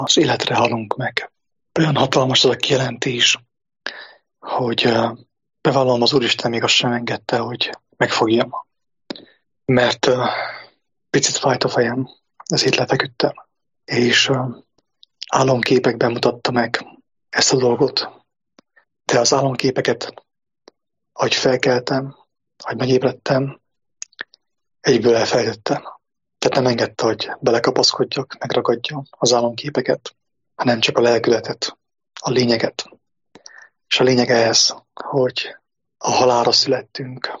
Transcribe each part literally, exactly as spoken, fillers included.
az életre halunk meg. Olyan hatalmas az a kijelentés, hogy bevallom, az Úristen még azt sem engedte, hogy megfogjam. Mert uh, picit fájt a fejem, ezért lefeküdtem. És uh, álomképekben mutatta meg ezt a dolgot. De az álomképeket, ahogy felkeltem, ahogy megébredtem, egyből elfelejtettem. Tehát nem engedte, hogy belekapaszkodjak, megragadjam az álomképeket, hanem csak a lelkületet, a lényeget. És a lényeg ez, hogy a halálra születtünk,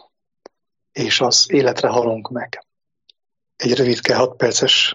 és az életre halunk meg. Egy rövidke, hat perces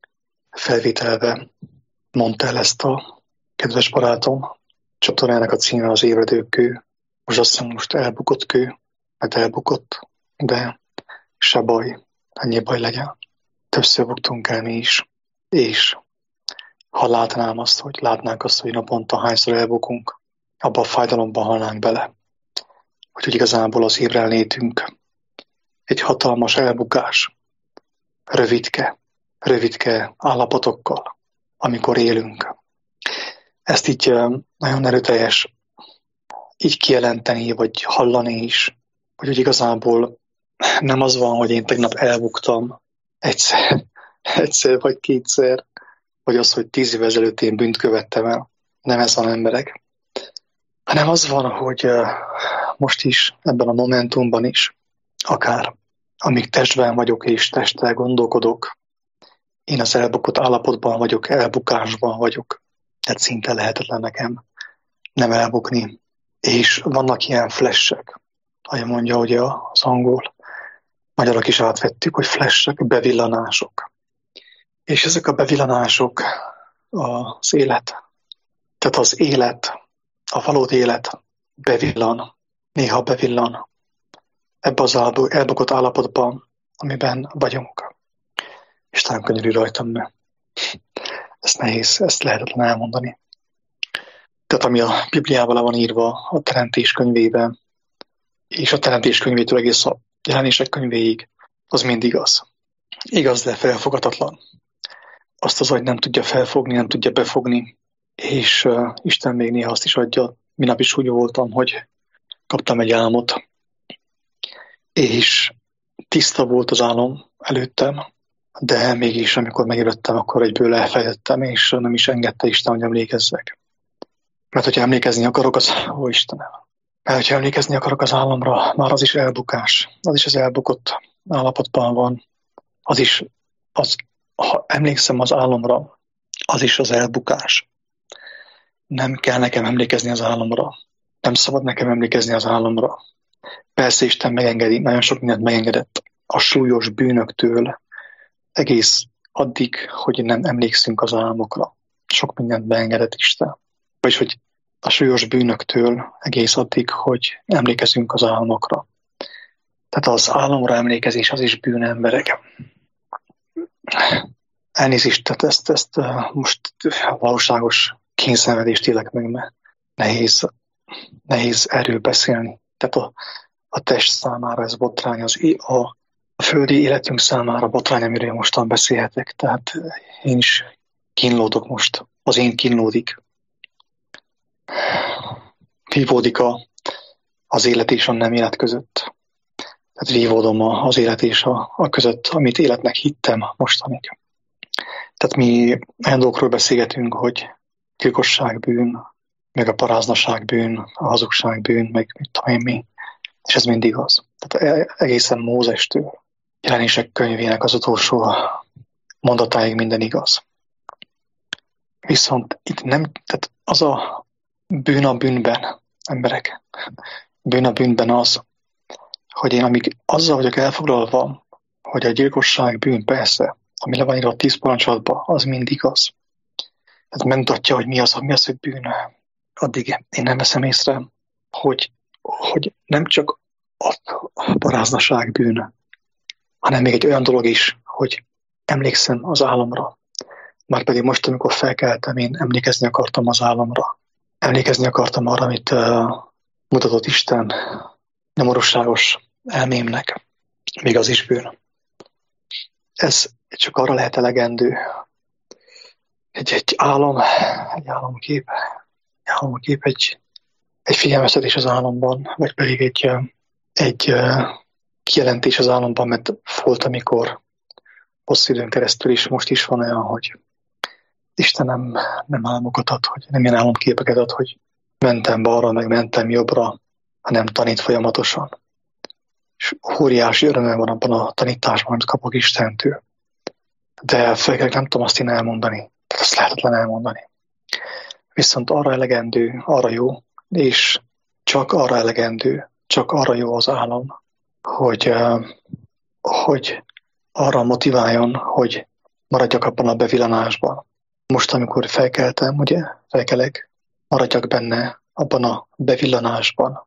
felvételben mondta el ezt a kedves barátom. Csatornának a címe az Ébredő kő. Most azt hiszem, most elbukott kő, mert elbukott, de se baj, ennyi baj legyen. Többször buktunk el mi is, és ha látnám azt, hogy látnánk azt, hogy naponta hányszor elbukunk, abban a fájdalomban halnánk bele. Úgyhogy igazából az ébrenlétünk egy hatalmas elbukás, rövidke, rövidke állapotokkal, amikor élünk. Ezt így nagyon erőteljes így kijelenteni, vagy hallani is, hogy, hogy igazából nem az van, hogy én tegnap elbuktam egyszer, egyszer vagy kétszer, vagy az, hogy tíz évvel ezelőtt én bűnt követtem el. Nem ez van, emberek. Hanem az van, hogy most is, ebben a momentumban is, akár amíg testben vagyok és testtel gondolkodok, én az elbukott állapotban vagyok, elbukásban vagyok. Tehát szinte lehetetlen nekem nem elbukni. És vannak ilyen flashek, ahogy mondja ugye az angol, magyarok is átvettük, hogy flashek, bevillanások. És ezek a bevillanások az élet. Tehát az élet, a valódi élet bevillan, néha bevillan ebbe az elbukott állapotban, amiben vagyunk. Istenem, könyörű rajtam, mert ezt nehéz, ezt lehetetlen elmondani. Tehát ami a Bibliában le van írva a Teremtés könyvében, és a Teremtés könyvétől egész a Jelenések könyvéig, az mind igaz. Igaz, de felfogatatlan. Azt az agy nem tudja felfogni, nem tudja befogni, és uh, Isten még néha azt is adja. Minap is úgy voltam, hogy kaptam egy álmot, és tiszta volt az álom előttem, de mégis, amikor megérődtem, akkor egyből elfelejtettem, és nem is engedte Isten, hogy emlékezzek. Mert hogyha emlékezni akarok, az... Ó, Istenem! Mert hogyha emlékezni akarok az álomra, már az is elbukás. Az is az elbukott állapotban van. Az is, az, ha emlékszem az álomra, az is az elbukás. Nem kell nekem emlékezni az álomra. Nem szabad nekem emlékezni az álomra. Persze Isten megengedi, nagyon sok mindent megengedett a súlyos bűnöktől, egész addig, hogy nem emlékszünk az álmokra. Sok mindent beengedett Isten. Vagyis, hogy a súlyos bűnöktől egész addig, hogy emlékezünk az álmokra. Tehát az álomra emlékezés az is bűn, emberek. Elnézést, tehát ezt, ezt most valóságos kényszenvedést élek meg, mert nehéz, nehéz erről beszélni. Tehát a, a test számára ez botrány, az, a, a földi életünk számára botrány, amiről mostan beszélhetek. Tehát én is kínlódok most. Az én kínlódik. Vívódik a, az élet és a nem élet között. Tehát vívódom az élet és a, a között, amit életnek hittem mostanig. Tehát mi olyan dolgokról beszélgetünk, hogy gyilkosság bűn, meg a paráznaság bűn, a hazugság bűn, meg mit tudom én mi. És ez mindig az. Tehát egészen Mózestől, Jelenések könyvének az utolsó mondatáig minden igaz. Viszont itt nem, tehát az a bűn a bűnben, emberek, bűn a bűnben az, hogy én amíg azzal vagyok elfoglalva, hogy a gyilkosság bűn, persze, ami le van írva a tíz parancsolatban, az mindig az. Ez megmutatja, hogy mi az, mi az, hogy bűn. Addig én nem veszem észre, hogy, hogy nem csak a paráznaság bűn, hanem még egy olyan dolog is, hogy emlékszem az álomra. Márpedig most, amikor felkeltem, én emlékezni akartam az álomra. Emlékezni akartam arra, amit uh, mutatott Isten nyomorúságos elmémnek. Még az is bűn. Ez csak arra lehet elegendő, egy, egy álom, egy álomkép, egy álomkép, egy, egy figyelmeztetés az álomban, vagy pedig egy, egy kijelentés az álomban, mert volt, amikor hosszú időn keresztül is, most is van olyan, hogy Isten nem, nem álmokat ad, hogy nem ilyen álomképeket ad, hogy mentem balra, meg mentem jobbra, hanem tanít folyamatosan. És óriási örömem van abban a tanításban, amit kapok Istentől. De főleg nem tudom azt én elmondani. Tehát azt lehetetlen elmondani. Viszont arra elegendő, arra jó, és csak arra elegendő, csak arra jó az álom, hogy, hogy arra motiváljon, hogy maradjak abban a bevillanásban. Most, amikor felkeltem, ugye, felkelek, maradjak benne abban a bevillanásban,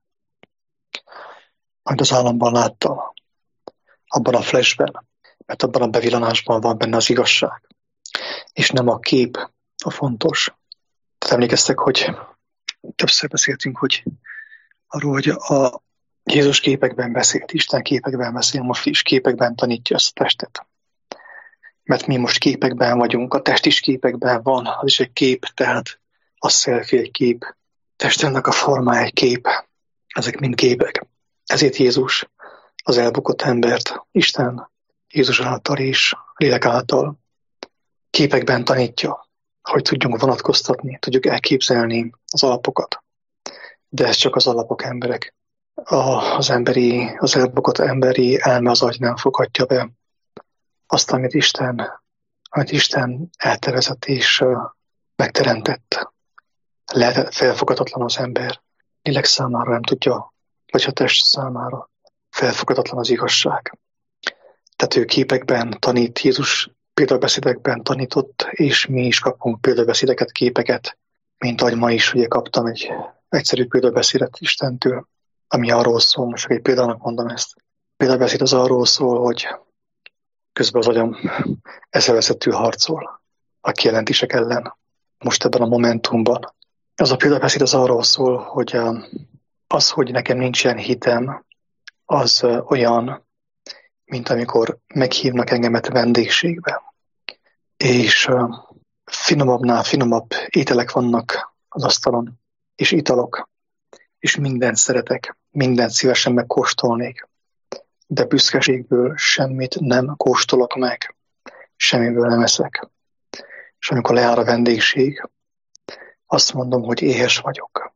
amit az álomban láttam, abban a flashben, mert abban a bevillanásban van benne az igazság, és nem a kép a fontos. Tehát emlékeztek, hogy többször beszéltünk, hogy arról, hogy a Jézus képekben beszélt, Isten képekben beszél, most is képekben tanítja ezt a testet. Mert mi most képekben vagyunk, a test is képekben van, az is egy kép, tehát a selfie egy kép, testünknek a formája egy kép, ezek mind képek. Ezért Jézus az elbukott embert, Isten Jézus által és lélek által képekben tanítja, hogy tudjunk vonatkoztatni, tudjuk elképzelni az alapokat. De ez csak az alapok emberek. A, az emberi, az elbukott emberi elme, az agy nem foghatja be azt, amit Isten, amit Isten eltervezett és uh, megteremtett. Lehet felfogadatlan az ember. Lélek számára nem tudja, vagy a test számára felfogadatlan az igazság. Tehát ő képekben tanít, Jézus példabeszédekben tanított, és mi is kapunk példabeszédeket, képeket, mint ahogy ma is ugye kaptam egy egyszerű példabeszédet Istentől, ami arról szól, most egy példának mondom ezt. Példabeszéd az arról szól, hogy közben az agyam eszeveszettül harcol a kijelentések ellen, most ebben a momentumban. Az a példabeszéd az arról szól, hogy az, hogy nekem nincsen hitem, az olyan, mint amikor meghívnak engemet vendégségbe. És finomabbnál finomabb ételek vannak az asztalon, és italok, és mindent szeretek, mindent szívesen megkóstolnék. De büszkeségből semmit nem kóstolok meg, semmiből nem eszek. És amikor lejár a vendégség, azt mondom, hogy éhes vagyok.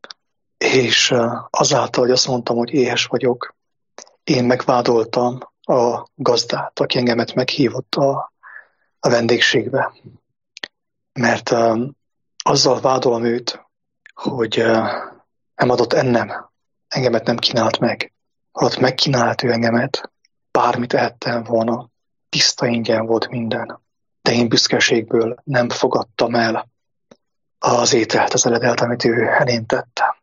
És azáltal, hogy azt mondtam, hogy éhes vagyok, én megvádoltam a gazdát, aki engemet meghívott a, a vendégségbe. Mert uh, azzal vádolom őt, hogy uh, nem adott ennem, engemet nem kínált meg. Holott megkínált ő engemet, bármit ehettem volna, tiszta ingyen volt minden. De én büszkeségből nem fogadtam el az ételt, az eledelt, amit ő elém tette.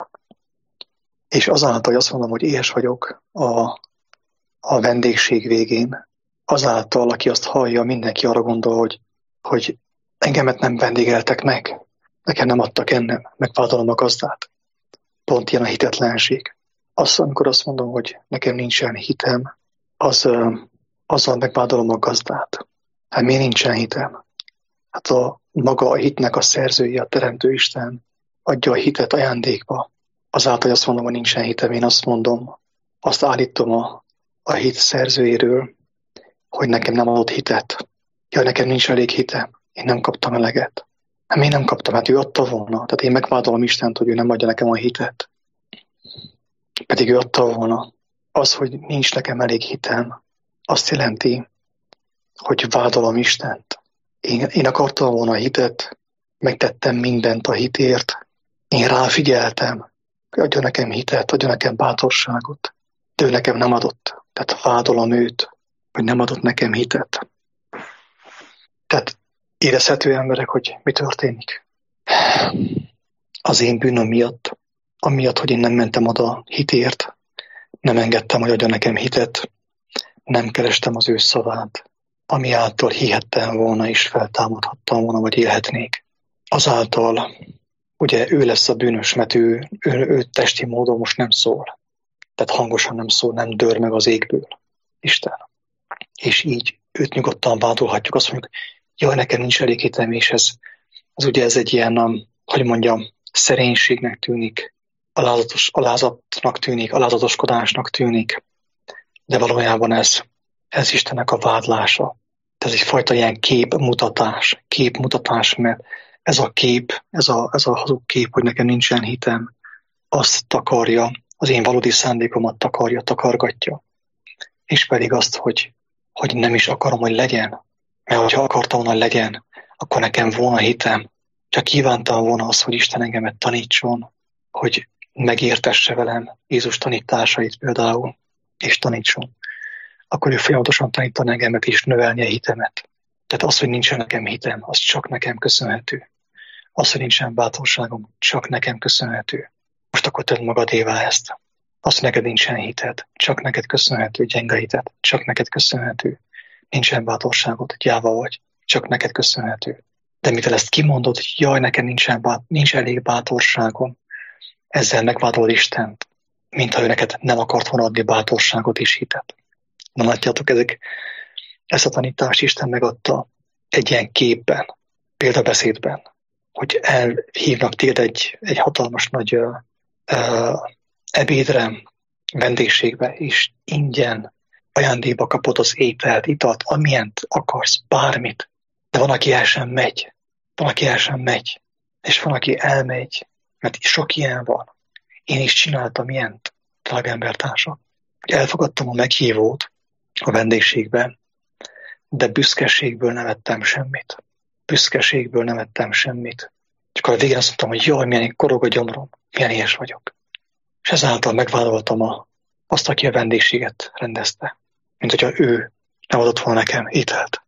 És azáltal, hogy azt mondom, hogy éhes vagyok a, a vendégség végén, azáltal, aki azt hallja, mindenki arra gondol, hogy, hogy engemet nem vendégeltek meg, nekem nem adtak ennem, megvádolom a gazdát. Pont ilyen a hitetlenség. Azt, amikor azt mondom, hogy nekem nincsen hitem, az, azzal megvádolom a gazdát. Hát miért nincsen hitem? Hát a maga a hitnek a szerzője, a Teremtő Isten adja a hitet ajándékba. Azáltal, hogy azt mondom, hogy nincsen hitem, én azt mondom, azt állítom a, a hit szerzőjéről, hogy nekem nem adott hitet. Ja, nekem nincs elég hitem, én nem kaptam eleget. Hát miért nem kaptam? Hát ő adta volna. Tehát én megvádolom Istent, hogy ő nem adja nekem a hitet. Pedig ő adta volna. Az, hogy nincs nekem elég hitem, azt jelenti, hogy vádolom Istent. Én, én akartam volna a hitet, megtettem mindent a hitért, én ráfigyeltem, hogy adja nekem hitet, adja nekem bátorságot, de ő nekem nem adott. Tehát vádolom őt, hogy nem adott nekem hitet. Tehát érezhető emberek, hogy mi történik. Az én bűnöm miatt, amiatt, hogy én nem mentem oda hitért, nem engedtem, hogy adja nekem hitet, nem kerestem az ő szavát, ami által hihettem volna és feltámadhattam volna, vagy élhetnék. Azáltal, ugye ő lesz a bűnös, mert ő, ő, ő testi módon most nem szól. Tehát hangosan nem szól, nem dör meg az égből Isten. És így őt nyugodtan vádolhatjuk, azt mondjuk, jaj, nekem nincs elég hitem, és ez, ez ugye ez egy ilyen, um, hogy mondjam, szerénységnek tűnik, alázatos, alázatnak tűnik, alázatoskodásnak tűnik, de valójában ez, ez Istennek a vádlása. Ez egyfajta ilyen képmutatás, képmutatás, mert ez a kép, ez a, ez a hazug kép, hogy nekem nincsen hitem, azt takarja, az én valódi szándékomat takarja, takargatja. És pedig azt, hogy, hogy nem is akarom, hogy legyen. Mert hogyha akartam volna, hogy legyen, akkor nekem volna hitem. Csak kívántam volna azt, hogy Isten engemet tanítson, hogy megértesse velem Jézus tanításait például, és tanítson. Akkor ő folyamatosan tanítani engemet és növelni a hitemet. Tehát az, hogy nincsen nekem hitem, az csak nekem köszönhető. Az, hogy nincsen bátorságom, csak nekem köszönhető. Most akkor tedd magadévá ezt. Az, hogy neked nincsen hited, csak neked köszönhető, gyenge hited, csak neked köszönhető. Nincsen bátorságod, gyáva vagy, csak neked köszönhető. De mivel ezt kimondod, hogy jaj, nekem nincsen bát, nincs elég bátorságom, ezzel megvádolod Istent, mintha ő neked nem akart volna adni bátorságot és hitet. Na látjátok, ezek, ezt a tanítást Isten megadta egy ilyen képben, példabeszédben, hogy elhívnak téged egy, egy hatalmas nagy uh, uh, ebédre, vendégségbe, és ingyen ajándékba kapod az ételt, italt, amilyent akarsz, bármit. De van, aki el sem megy. Van, aki el sem megy. És van, aki elmegy, mert sok ilyen van. Én is csináltam ilyent, drága embertársak. Elfogadtam a meghívót a vendégségben, de büszkeségből nem ettem semmit. Büszkeségből nem ettem semmit. Csak a végén azt mondtam, hogy jaj, milyen korog a gyomrom, milyen éhes vagyok. És ezáltal megvádoltam a, azt, aki a vendégséget rendezte. Mint hogyha ő nem adott volna nekem ételt.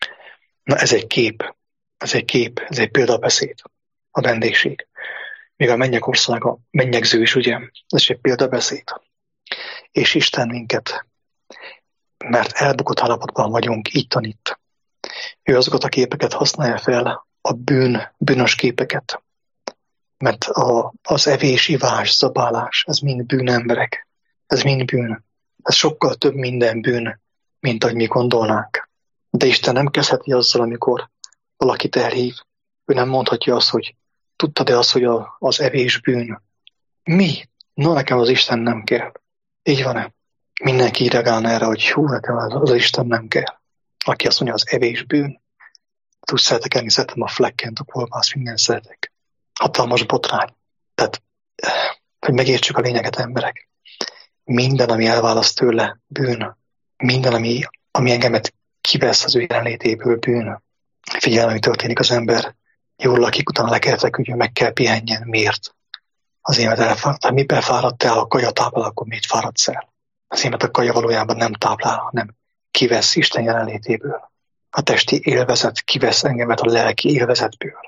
Na ez egy kép, ez egy kép, ez egy példabeszéd, a vendégség. Még a mennyek országa, mennyegző is, ugye, ez egy példabeszéd. És Isten minket, mert elbukott állapotban vagyunk, így tanít. Ő azokat a képeket használja fel, a bűn, bűnös képeket. Mert a, az evés, ivás, zabálás, ez mind bűnemberek. Ez mind bűn. Ez sokkal több minden bűn, mint ahogy mi gondolnánk. De Isten nem kezdheti azzal, amikor valakit elhív. Ő nem mondhatja azt, hogy tudtad-e azt, hogy a, az evés bűn? Mi? No, nekem az Isten nem kell. Így van-e? Mindenki reagálna erre, hogy hú, nekem az, az Isten nem kell. Aki azt mondja, az evés bűn. Úgy szeretek enni, szeretem a flekkent, a kolbász, minden szeretek. Hatalmas botrány. Tehát, hogy megértsük a lényeget, emberek. Minden, ami elválaszt tőle, bűn. Minden, ami, ami engemet kivesz az ő jelenlétéből, bűn. Figyelj, ami történik, az ember jól lakik, utána le kell feküdjön, meg kell pihenjen. Miért? Azért, mert elfáradt. Ha mi befáradt el, a kaja táplál, akkor miért fáradsz el? Azért, mert a kaja valójában nem táplál, hanem kivesz Isten jelenlétéből. A testi élvezet kivesz engemet a lelki élvezetből.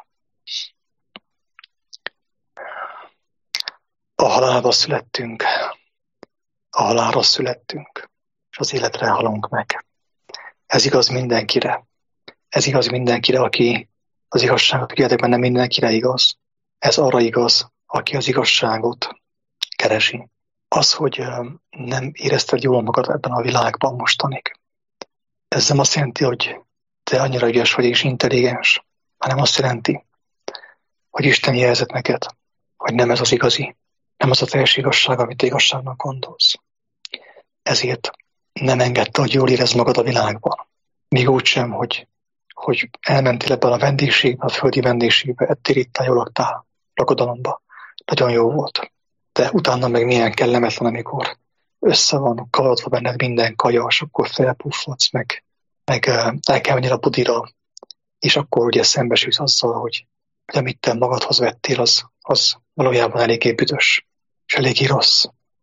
A halálba születtünk, a halálra születtünk, és az életre halunk meg. Ez igaz mindenkire. Ez igaz mindenkire, aki az igazságot kérdekben, nem mindenkire igaz. Ez arra igaz, aki az igazságot keresi. Az, hogy nem érezted jól magad ebben a világban mostanig. Ez nem azt jelenti, hogy te annyira ügyes vagy és intelligens, hanem azt jelenti, hogy Isten jelzett neked, hogy nem ez az igazi, nem az a teljes igazság, amit igazságnak gondolsz. Ezért nem engedte, hogy jól érezd magad a világban. Még úgy sem, hogy, hogy elmentél ebben a vendégségbe, a földi vendégségbe, ettél, ittál, jól laktál, lakodalomba. Nagyon jó volt. De utána meg milyen kellemetlen, amikor össze van kavarodva benned minden kaja, és akkor felpuffadsz, meg, meg el kell menni a budira, és akkor ugye szembesülsz azzal, hogy, hogy amit te magadhoz vettél, az, az valójában eléggé büdös, és eléggé rossz.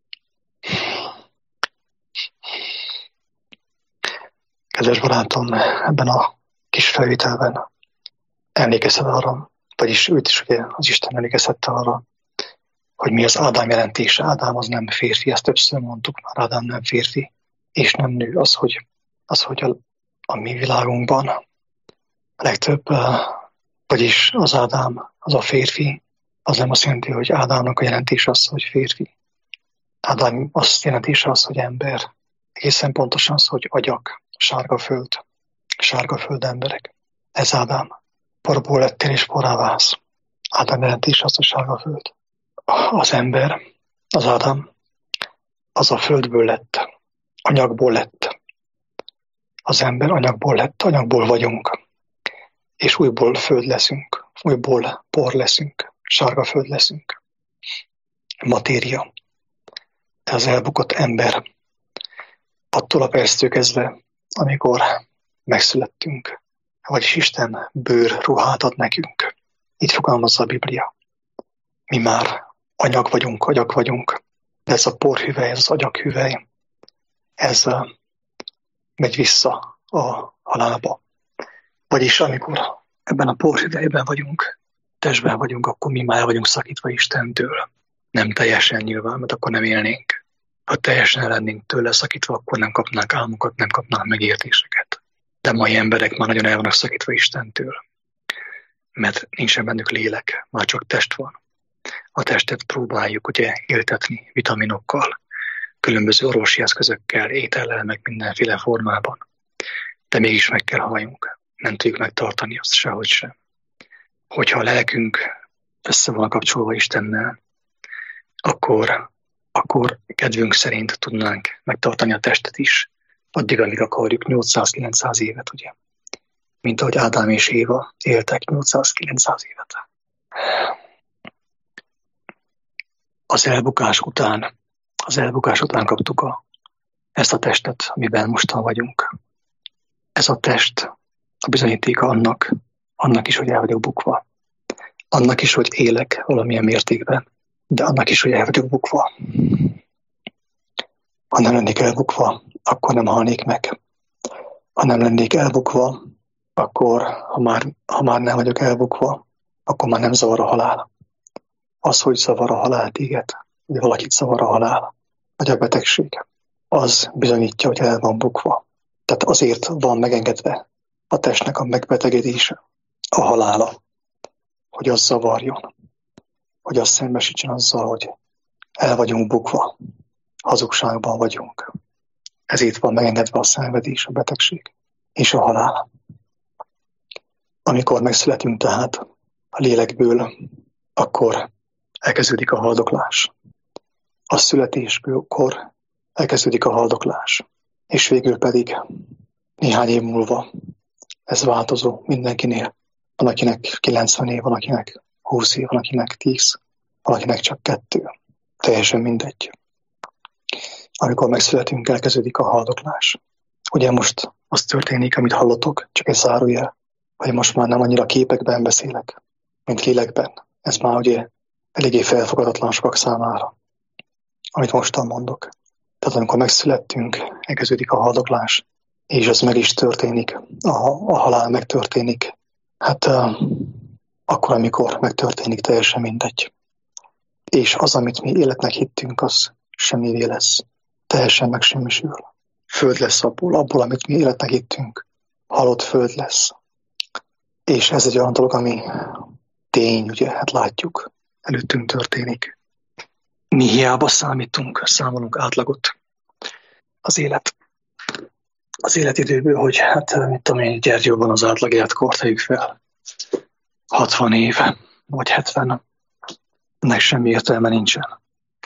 Kedves barátom, ebben a kis felvételben emlékezhet arra, vagyis őt is ugye az Isten emlékezhette arra, hogy mi az Ádám jelentése. Ádám az nem férfi, ezt többször mondtuk már, Ádám nem férfi, és nem nő. Az, hogy, az, hogy a, a mi világunkban a legtöbb, vagyis az Ádám, az a férfi, az nem azt jelenti, hogy Ádámnak a jelentése az, hogy férfi. Ádám azt jelentése az, hogy ember. Egészen pontosan az, hogy agyak, sárga föld, sárga föld emberek. Ez Ádám. Porból lettél és porrá válsz. Ádám jelentés az a sárga föld. Az ember, az Ádám, az a földből lett, anyagból lett. Az ember anyagból lett, anyagból vagyunk. És újból föld leszünk, újból por leszünk, sárga föld leszünk. Matéria. Ez az elbukott ember. Attól a perctől kezdve, amikor megszülettünk, vagyis Isten bőr ruhát ad nekünk. Így fogalmazza a Biblia. Mi már anyag vagyunk, agyak vagyunk, de ez a porhüvely, ez az agyaghüvely, ez uh, megy vissza a halálba. Vagyis amikor ebben a porhüvelyben vagyunk, testben vagyunk, akkor mi már vagyunk szakítva Istentől. Nem teljesen nyilván, mert akkor nem élnénk. Ha teljesen lennénk tőle szakítva, akkor nem kapnánk álmokat, nem kapnánk megértéseket. De mai emberek már nagyon el vannak szakítva Istentől, mert nincsen bennük lélek, már csak test van. A testet próbáljuk ugye éltetni vitaminokkal, különböző orvosi eszközökkel, étellel, meg mindenféle formában. De mégis meg kell halljunk. Nem tudjuk megtartani azt sehogy sem. Hogyha a lelkünk össze van kapcsolva Istennel, akkor, akkor kedvünk szerint tudnánk megtartani a testet is, addig, amíg akarjuk, nyolcszáz-kilencszáz évet, ugye? Mint ahogy Ádám és Éva éltek nyolcszáz-kilencszáz évet. Az elbukás után, az elbukás után kaptuk a, ezt a testet, amiben mostan vagyunk. Ez a test a bizonyítéka annak, annak is, hogy el vagyok bukva. Annak is, hogy élek valamilyen mértékben, de annak is, hogy el vagyok bukva. Ha nem lennék elbukva, akkor nem halnék meg. Ha nem lennék elbukva, akkor, ha már, ha már nem vagyok elbukva, akkor már nem zavar a halál. Az, hogy zavar a halál téged, hogy valakit zavar a halál, vagy a betegség, az bizonyítja, hogy el van bukva. Tehát azért van megengedve a testnek a megbetegedése, a halála, hogy az zavarjon, hogy az szembesítsen azzal, hogy el vagyunk bukva, hazugságban vagyunk. Ezért van megengedve a szenvedés, a betegség és a halál. Amikor megszületünk tehát a lélekből, akkor elkezdődik a haldoklás. A születésből elkezdődik a haldoklás. És végül pedig néhány év múlva ez változó mindenkinél. Van, akinek kilencven év, van, akinek húsz év, van, akinek tíz, van, akinek csak kettő. Teljesen mindegy. Amikor megszületünk, elkezdődik a haldoklás. Ugye most az történik, amit hallotok, csak egy zárójel, hogy most már nem annyira képekben beszélek, mint lélekben. Ez már ugye eléggé felfogadatlan sokak számára, amit mostan mondok. Tehát amikor megszülettünk, elkezdődik a haldoklás, és ez meg is történik, a, a halál megtörténik. Hát uh, akkor, amikor megtörténik, teljesen mindegy. És az, amit mi életnek hittünk, az semmivé lesz. Teljesen megsemmisül. Föld lesz abból, abból, amit mi életnek hittünk. Halott föld lesz. És ez egy olyan dolog, ami tény, ugye, hát látjuk, előttünk történik. Mi hiába számítunk, számolunk átlagot az élet. Az életidőből, hogy hát mit tudom én, Gyergyóban az átlag életkort tegyük fel. hatvan éve, vagy hetven. Ennek semmi értelme nincsen.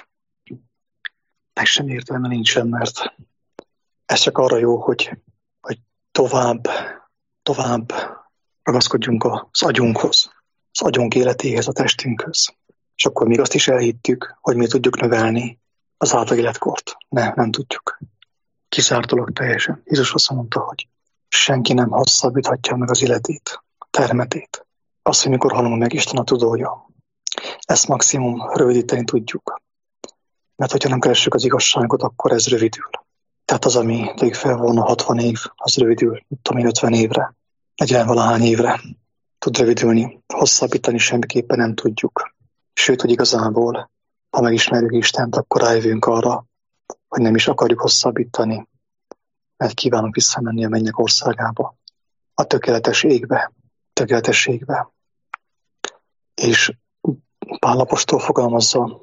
Ennek semmi értelme nincsen, mert ez csak arra jó, hogy, hogy tovább, tovább ragaszkodjunk az agyunkhoz, az agyunk életéhez, a testünkhöz. És akkor még azt is elhittük, hogy mi tudjuk növelni az átlag életkort. Ne, nem tudjuk. Kizárt dolog teljesen. Jézus azt mondta, hogy senki nem hosszabbíthatja meg az életét, a termetét. Azt, hogy mikor halunk meg, Isten a tudója. Ezt maximum rövidíteni tudjuk. Mert hogyha nem keressük az igazságot, akkor ez rövidül. Tehát az, ami tegyük fel volna hatvan év, az rövidül, mit tudom én, ötven évre, negyven valahány évre tud rövidülni. Hosszabbítani semmiképpen nem tudjuk. Sőt, hogy igazából, ha megismerjük Istent, akkor rájövünk arra, hogy nem is akarjuk hosszabbítani, mert kívánunk visszamenni a mennyek országába, a tökéletes égbe, tökéletességbe. És Pál apostol fogalmazza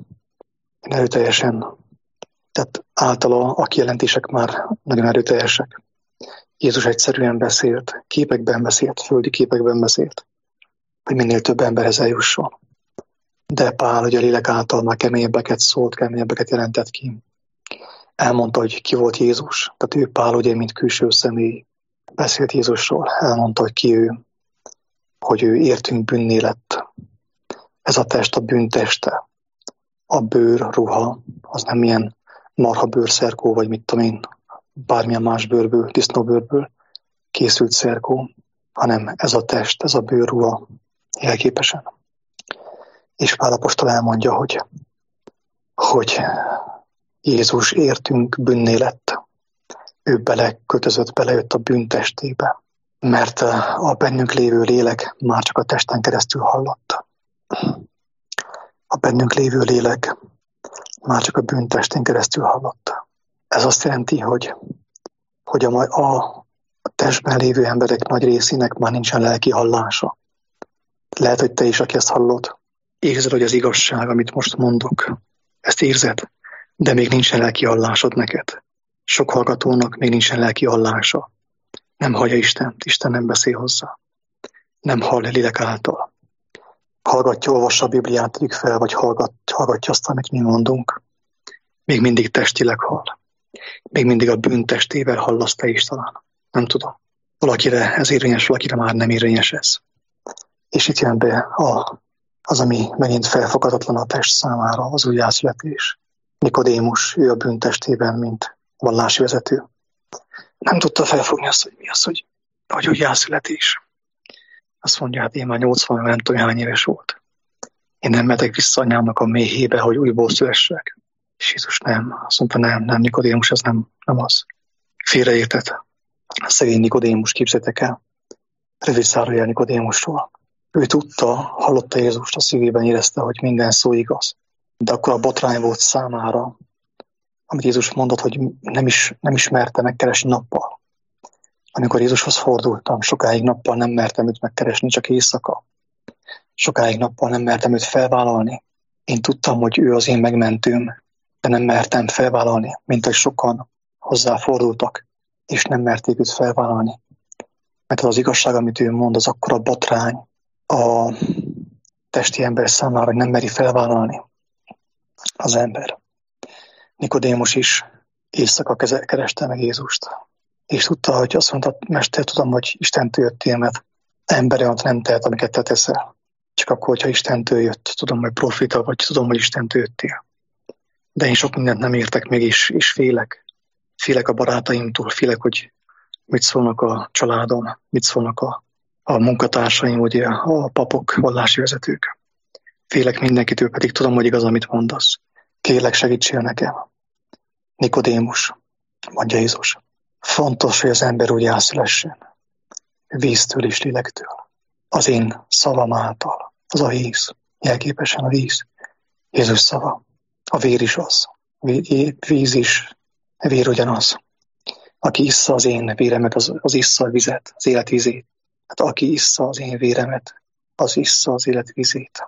erőteljesen, tehát általa a kijelentések már nagyon erőteljesek. Jézus egyszerűen beszélt, képekben beszélt, földi képekben beszélt, hogy minél több emberhez eljusson. De Pál, hogy a lélek által már keményebbeket szólt, keményebbeket jelentett ki. Elmondta, hogy ki volt Jézus. Tehát ő Pál, ugye, mint külső személy beszélt Jézusról. Elmondta, hogy ki ő, hogy ő értünk bűnné lett. Ez a test a bűnteste. A bőr, ruha, az nem ilyen marha bőrszerkó, vagy mit tudom én, bármilyen más bőrből, disznóbőrből készült szerkó, hanem ez a test, ez a bőrruha jelképesen. És Pál apostol elmondja, hogy, hogy Jézus értünk bűnné lett. Ő belekötözött, belejött a bűntestébe, mert a bennünk lévő lélek már csak a testen keresztül hallott. A bennünk lévő lélek már csak a bűntestén keresztül hallott. Ez azt jelenti, hogy, hogy a, a testben lévő emberek nagy részének már nincsen lelki hallása. Lehet, hogy te is, aki ezt hallod, érzed, hogy az igazság, amit most mondok. Ezt érzed, de még nincsen lelki hallásod neked. Sok hallgatónak még nincsen lelki hallása. Nem hallja Istent, Isten nem beszél hozzá. Nem hall lélek által. Hallgatja, olvassa a Bibliát, tegyük fel, vagy hallgat, hallgatja azt, amit mi mondunk. Még mindig testileg hall. Még mindig a bűntestével hallasz te is talán. Nem tudom. Valakire ez érvényes, valakire már nem érvényes ez. És itt jön be a, az, ami megint felfogadatlan a test számára, az újjászületés. Nikodémus, ő a bűntestében, mint vallási vezető. Nem tudta felfogni azt, hogy mi az, hogy, hogy újjászületés. Azt mondja, hát én már nyolcvan, nem tudom, hány éves volt. Én nem mehetek vissza anyámnak a méhébe, hogy újból szülessek. És Jézus nem. Azt mondta, nem, nem, Nikodémus, ez nem, nem az. Félreértett. A szegény Nikodémus, képzeljétek el. Rövid zárójel Nikodémusról. Ő tudta, hallotta Jézust, a szívében érezte, hogy minden szó igaz. De akkor a botrány volt számára, amit Jézus mondott, hogy nem, is, nem ismerte megkeresni nappal. Amikor Jézushoz fordultam, sokáig nappal nem mertem őt megkeresni, csak éjszaka. Sokáig nappal nem mertem őt felvállalni. Én tudtam, hogy ő az én megmentőm, de nem mertem felvállalni, mint hogy sokan hozzá fordultak, és nem merték őt felvállalni. Mert az igazság, amit ő mond, az akkora botrány a testi ember számára, hogy nem meri felvállalni az ember. Nikodémus is éjszaka kereste meg Jézust. És tudta, hogy azt mondta, mester, tudom, hogy Istentől jöttél, mert ember olyan nem tehet, amiket te teszel. Csak akkor, hogyha Istentől jött, tudom, hogy profita vagy, tudom, hogy Istentől jöttél. De én sok mindent nem értek meg, és, és félek. Félek a barátaimtól, félek, hogy mit szólnak a családom, mit szólnak a, a munkatársaim, ugye, a papok, vallási vezetők. Félek mindenkitől, pedig tudom, hogy igaz, amit mondasz. Kérlek, segítsél nekem. Nikodémus, mondja Jézus. Fontos, hogy az ember úgy elszülessen. Víztől és lélektől. Az én szavam által. Az a víz. Jelképesen a víz. Jézus szava. A vér is az. Víz is. Vér ugyanaz. Aki issza az én véremet, az, az issza a vizet, az életvízét. Hát aki issza az én véremet, az issza az életvízét.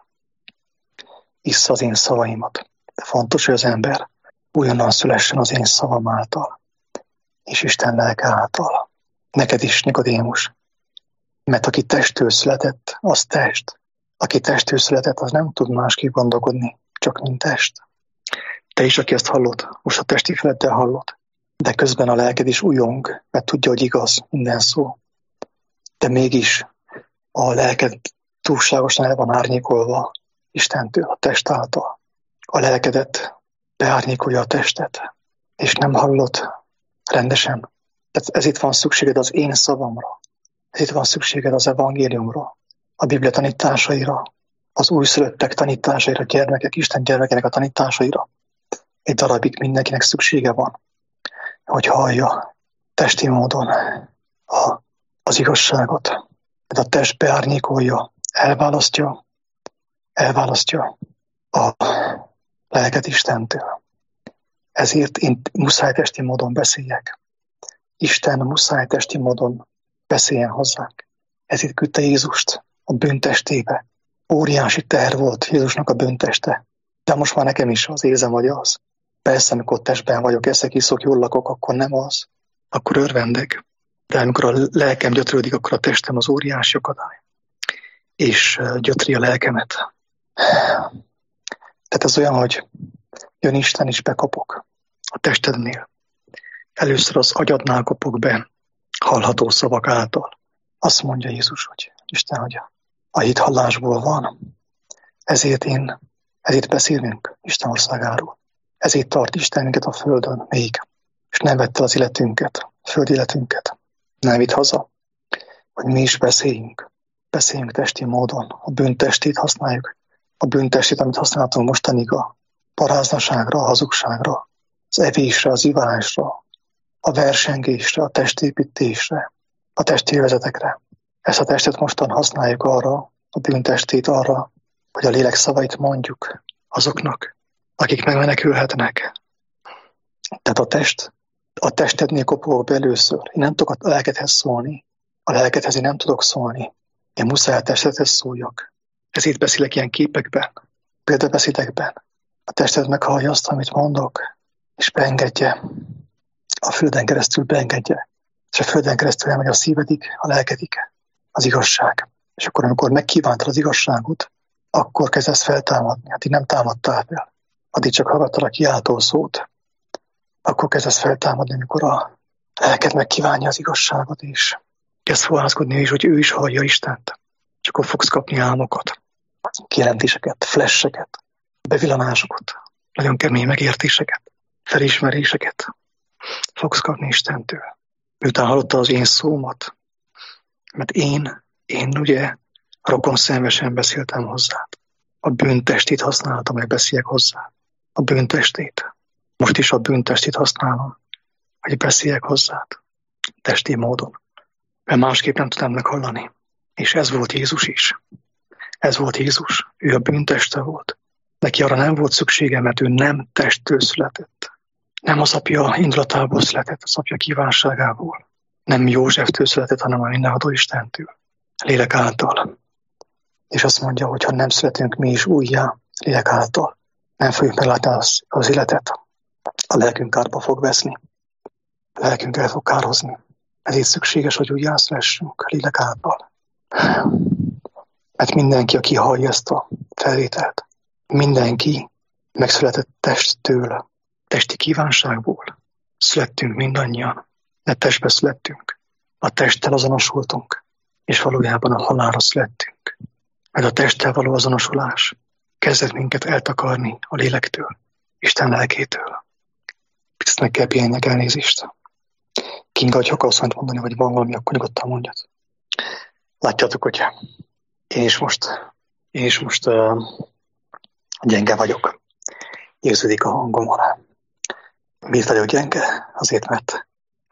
Issza az én szavaimat. De fontos, hogy az ember újonnan szülessen az én szavam által. És Isten lelke által. Neked is, Nikodémus. Mert aki testtől született, az test. Aki testtől született, az nem tud másképp gondolkodni, csak mint test. Te is, aki ezt hallod, most a testi feleddel hallod, de közben a lelked is újong, mert tudja, hogy igaz minden szó. De mégis a lelked túlságosan el van árnyékolva Istentől, a test által. A lelkedet beárnyékolja a testet, és nem hallod rendesen. Tehát ez itt van szükséged az én szavamra. Ez itt van szükséged az evangéliumra, a Biblia tanításaira, az újszülöttek tanításaira, gyermekek, Isten gyermekének a tanításaira. Egy darabig mindenkinek szüksége van, hogy hallja testi módon a, az igazságot. Ez a test beárnyékolja, elválasztja, elválasztja a lelket Istentől. Ezért én muszáj testi módon beszéljek. Isten muszáj testi módon beszéljen hozzánk. Ezért küldte Jézust a bűntestébe. Óriási teher volt Jézusnak a bűnteste. De most már nekem is az érzem, hogy az. Persze, amikor testben vagyok, eszek, iszok, jól lakok, akkor nem az. Akkor örvendek. De amikor a lelkem gyötrődik, akkor a testem az óriási akadály. És gyötri a lelkemet. Tehát ez olyan, hogy jön Isten és bekapok a testednél. Először az agyadnál kopok be, hallható szavak által. Azt mondja Jézus, hogy Isten, hogy a hit hallásból van. Ezért én, ezért beszélünk Isten országáról. Ezért tart Isten minket a földön még. És nem vette az életünket, a föld életünket. Nem vitt haza, hogy mi is beszéljünk. Beszéljünk testi módon. A bűntestét használjuk. A bűntestét, amit használhatunk mostanig a paráznaságra, a hazugságra, az evésre, az ivásra, a versengésre, a testépítésre, a testélvezetekre. Ezt a testet mostan használjuk arra, a bűntestét arra, hogy a lélek szavait mondjuk azoknak, akik megmenekülhetnek. Tehát a test, a testednél kopogok be először. Én nem tudok a lelkedhez szólni. A lelkedhez én nem tudok szólni. Én muszáj a testedhez szóljak. Ezért beszélek ilyen képekben, példabeszédekben. A tested meghallja azt, amit mondok, és beengedje. A földön keresztül beengedje. És a földön keresztül elmegy a szívedig, a lelkedik, az igazság. És akkor, amikor megkívántad az igazságot, akkor kezdesz feltámadni. Addig nem támadtál fel. Addig csak hallgattad a kiáltó szót. Akkor kezdesz feltámadni, amikor a lelked megkívánja az igazságot, és kezd fohászkodni is, hogy ő is hallja Istent. És akkor fogsz kapni álmokat, kijelentéseket, flasheket, bevillanásokat, nagyon kemény megértéseket, felismeréseket. Fogsz kapni Istentől. Miután hallotta az én szómat, mert én, én ugye rokon szemvesen beszéltem hozzád. A bűntestét használtam, hogy beszéljek hozzá. A bűntestét. Most is a bűntestét használom, hogy beszéljek hozzád. Testi módon. Mert másképp nem tudtam meghallani. És ez volt Jézus is. Ez volt Jézus. Ő a bűnteste volt. Neki arra nem volt szüksége, mert ő nem testtől született. Nem az apja indulatából született, az apja kívánságából. Nem Józseftől született, hanem a mindenható Istentől. Lélek által. És azt mondja, hogy ha nem születünk mi is újjá, lélek által, nem fogjuk meglátni az, az életet. A lelkünk kárba fog veszni. A lelkünk el fog kározni. Ezért szükséges, hogy újjászülessünk lélek által. Mert mindenki, aki hallja ezt a felvételt, mindenki megszületett testtől, testi kívánságból. Születtünk mindannyian, de testbe születtünk. A testtel azonosultunk, és valójában a halálra születtünk. Mert a testtel való azonosulás kezdett minket eltakarni a lélektől, Isten lelkétől. Ezt meg kell pihenjek, elnézést. Kinga, hogy akarsz majd mondani, vagy van valami, akkor nyugodtan mondjad. Látjátok, hogy én is most, én is most uh, gyenge vagyok. Érződik a hangomon. Miért vagyok gyenge? Azért, mert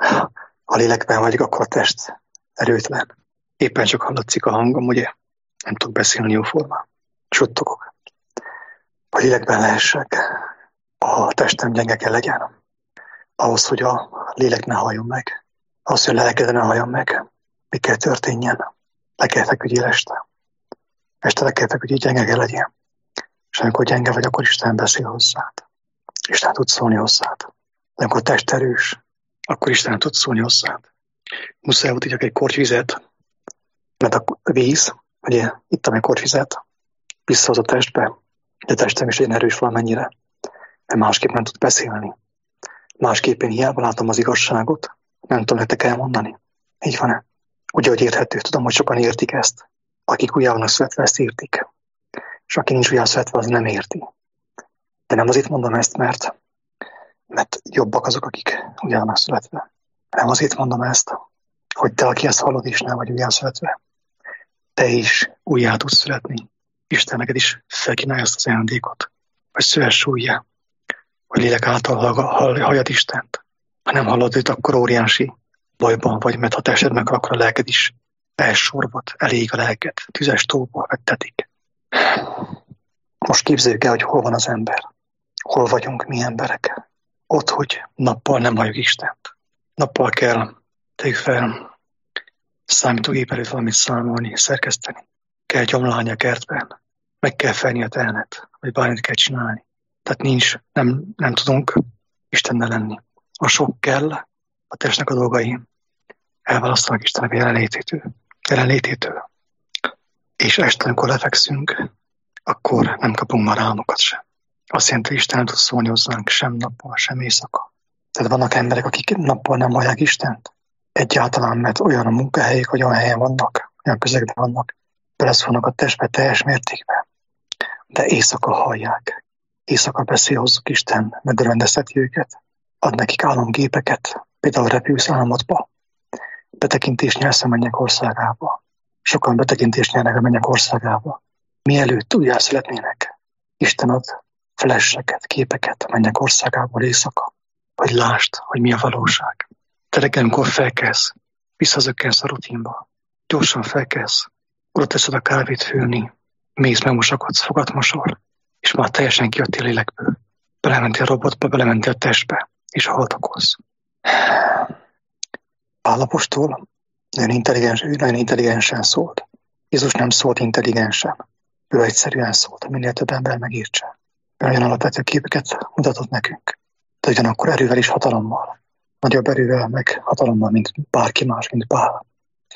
ha lélekben vagyok, akkor a test erőtlen. Éppen csak hallatszik a hangom, ugye? Nem tudok beszélni jóformán. Suttogok. Ha lélekben lehessek, a testem gyenge kell legyen. Ahhoz, hogy a lélek ne halljon meg. Ahhoz, hogy a lelked ne halljon meg. Mi kell történjen? Le kell feküdjél este. Este le kell feküdjél, gyenge kell legyen. És amikor gyenge vagy, akkor Isten beszél hozzád. Isten tud szólni hozzád. De amikor test erős, akkor Isten tud szólni hozzád. Muszáj volt így egy korty vizet, mert a víz, ugye ittam egy korty vizet, visszahoz a testbe, de a testem is legyen erős valamennyire, mert másképp nem tud beszélni. Másképp én hiába látom az igazságot, nem tudom nektek elmondani. Így van-e? Ugye, hogy érthető, tudom, hogy sokan értik ezt. Akik újjá vannak születve, ezt értik. És aki nincs újjá születve, az nem érti. De nem azért mondom ezt, mert, mert jobbak azok, akik újjá vannak születve. Nem azért mondom ezt, hogy te, aki ezt hallod, és nem vagy újjá születve, te is újjá tudsz születni. Isten neked is felkínálja ezt az ajándékot, hogy szüless újjá, hogy lélek által halljad Istent. Ha nem hallod őt, akkor óriási bajban vagy, mert ha tested meg, akkor a lelked is elsorvad, elég a lelked, tüzes tóba vettetik. Most képzeljük el, hogy hol van az ember. Hol vagyunk mi emberek. Ott, hogy nappal nem halljuk Istent. Nappal kell, tegyük fel, számítógép előtt valamit számolni, szerkeszteni. Kell gyomlálni a kertben. Meg kell felni a tehenet, vagy bármit kell csinálni. Tehát nincs, nem, nem tudunk Istennel lenni. A sok kell, a testnek a dolgai, elválasztanak Istenek jelenlététől, jelenlététől. És este, amikor lefekszünk, akkor nem kapunk már álmokat sem. Azt jelenti, hogy Isten nem tud szólni hozzánk sem nappal, sem éjszaka. Tehát vannak emberek, akik nappal nem hallják Istent. Egyáltalán, mert olyan a munkahelyek, hogy olyan helyen vannak, olyan közegben vannak, beleszólnak a testbe teljes mértékben. De éjszaka hallják. Éjszaka beszél hozzuk Isten, megörvendezteti őket. Ad nekik álomgépeket, például repülsz álmodba. Betekintést nyersz a mennyek országába. Sokan betekintést nyernek a mennyek országába. Mielőtt újjá születnének, Isten ad flasheket, képeket a mennyek országából éjszaka, hogy lásd, hogy mi a valóság. Te reggel, amikor felkelsz, visszazökkensz a rutinba, gyorsan felkelsz, oda teszed a kávét főni, mész, megmosakodsz, fogat mosol, és már teljesen kijöttél a lélekből. Belementél a robotba, belementél a testbe, és haltakolsz. Pál apostol nagyon intelligens, ő nagyon intelligensen szólt. Jézus nem szólt intelligensen. Ő egyszerűen szólt, minél több ember megértse. Ő nagyon alapvető képeket mutatott nekünk, de ugyanakkor erővel és hatalommal. Nagyobb erővel, meg hatalommal, mint bárki más, mint Pál.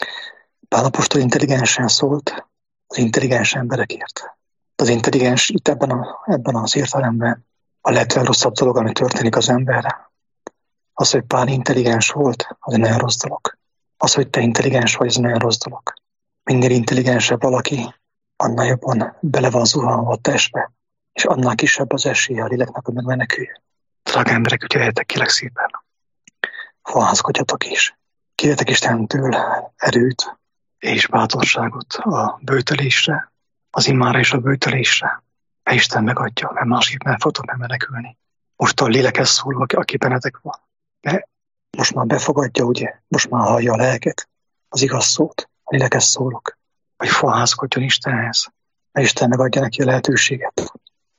Pál apostol intelligensen szólt az intelligens emberekért. Az intelligens itt ebben, a, ebben az értelemben a lehetően rosszabb dolog, ami történik az emberre. Az, hogy Pál intelligens volt, az egy nagyon rossz dolog. Az, hogy te intelligens vagy, az egy nagyon rossz dolog. Minél intelligensebb valaki, annál jobban bele van zuhanva a testbe, és annál kisebb az esélye a léleknek, hogy megmeneküljön. Drága emberek, ügyeljetek, kérlek szépen. Fohászkodjatok is. Kérjetek Istentől erőt és bátorságot a böjtölésre, az imára és a böjtölésre. Mert Isten megadja, mert másképp nem fogtok megmenekülni. Most a lélekhez szól, aki bennetek van. De most már befogadja, ugye? Most már hallja a lelket, az igaz szót, a lélekhez szólok. Hogy fohászkodjon Istenhez, mert Isten megadja neki a lehetőséget.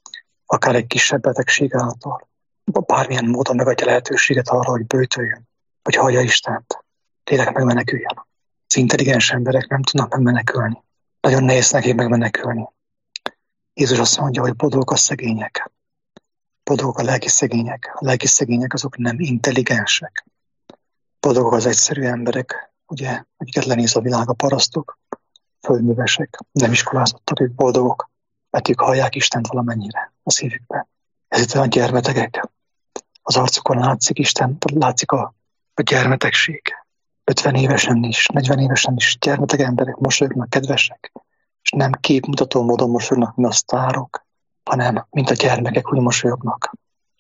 Akár egy kisebb betegség által. Bármilyen módon megadja lehetőséget arra, hogy böjtöljön, hogy hallja Istent. Lélek megmeneküljön. Az intelligens emberek nem tudnak megmenekülni. Nagyon nehéz nekik megmenekülni. Jézus azt mondja, hogy boldogok a szegények. Boldogok a lelki szegények. A lelki szegények azok nem intelligensek. Boldogok az egyszerű emberek, ugye, akiket lenéz a világ, a parasztok, földművesek, nem iskolázottak, ők boldogok, mert ők hallják Istent valamennyire a szívükben. Ez itt olyan gyermetegek. Az arcukon látszik Isten, látszik a, a gyermetegség. ötven évesen is, negyven évesen is gyermeteg emberek mosolyognak, kedvesek, és nem képmutató módon mosolyognak, mint a sztárok, hanem mint a gyermekek úgy mosolyognak.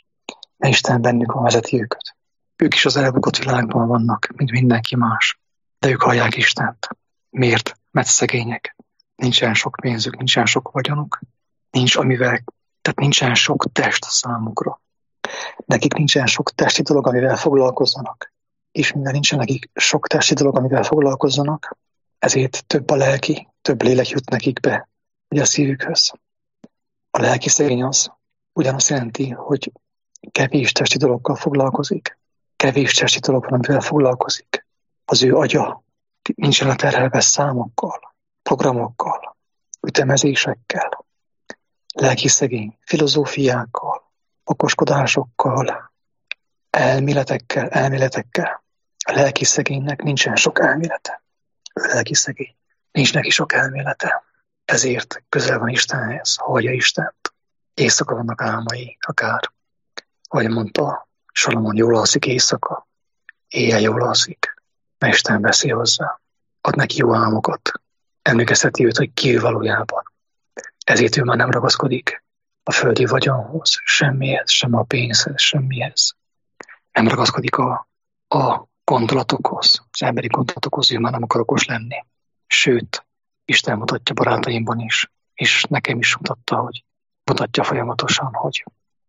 Mert Isten bennük van, vezeti őket. Ők is az elbukott világban vannak, mint mindenki más. De ők hallják Istent. Miért? Mert szegények. Nincsen sok pénzük, nincsen sok vagyonuk, nincs amivel, tehát nincsen sok test számukra. Nekik nincsen sok testi dolog, amivel foglalkozzanak. És mivel nincsen nekik sok testi dolog, amivel foglalkozzanak, ezért több a lelki, több lélek jut nekik be, ugye a szívükhöz. A lelki szegény az ugyanazt jelenti, hogy kevés testi dologgal foglalkozik, kevés testi dolog van, amivel foglalkozik. Az ő agya nincsen a terhelve számokkal, programokkal, ütemezésekkel, lelki szegény, filozófiákkal, okoskodásokkal, elméletekkel, elméletekkel. A lelki szegénynek nincsen sok elmélete. Ő lelki szegény. Nincs neki sok elmélete. Ezért közel van Istenhez, hallja Istent. Éjszaka vannak álmai, akár. Ahogy mondta Salamon, jól alszik éjszaka. Éjjel jól alszik. Mert Isten beszél hozzá. Ad neki jó álmokat. Emlékezteti őt, hogy ki ő valójában. Ezért ő már nem ragaszkodik a földi vagyonhoz, semmihez, sem a pénzhez, semmihez. Nem ragaszkodik a, a gondolatokhoz, az emberi gondolatokhoz, ő már nem akar okos lenni. Sőt, Isten mutatja barátaimban is, és nekem is mutatta, hogy mutatja folyamatosan, hogy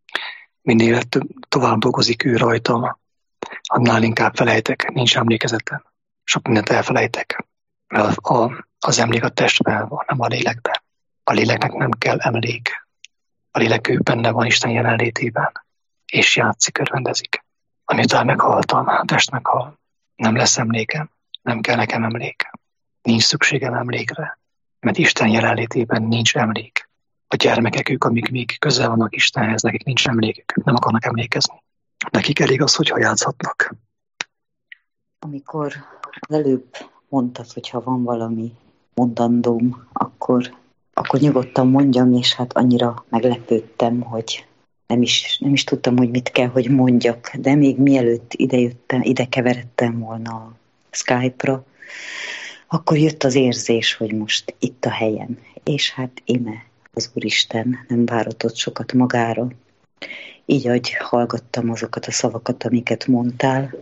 minél tovább dolgozik ő rajtam, annál inkább felejtek, nincs emlékezetem. Sok mindent elfelejtek. Mert a, a, az emlék a testben van, nem a lélekben. A léleknek nem kell emlék. A lélek ő benne van Isten jelenlétében, és játszik, örvendezik. Amitől meghaltam, a test meghal. Nem lesz emlékem, nem kell nekem emlék. Nincs szükségem emlékre, mert Isten jelenlétében nincs emlék. A gyermekek ők, amik még közel vannak Istenhez, nekik nincs emlékük, nem akarnak emlékezni. Nekik elég az, hogyha játszhatnak. Amikor az előbb mondtad, hogy ha van valami mondandóm, akkor, akkor nyugodtan mondjam, és hát annyira meglepődtem, hogy nem is, nem is tudtam, hogy mit kell, hogy mondjak, de még mielőtt idejöttem, ide keveredtem volna a Skype-ra, akkor jött az érzés, hogy most itt a helyen, és hát íme az Úristen nem váratott sokat magára, így, ahogy hallgattam azokat a szavakat, amiket mondtál,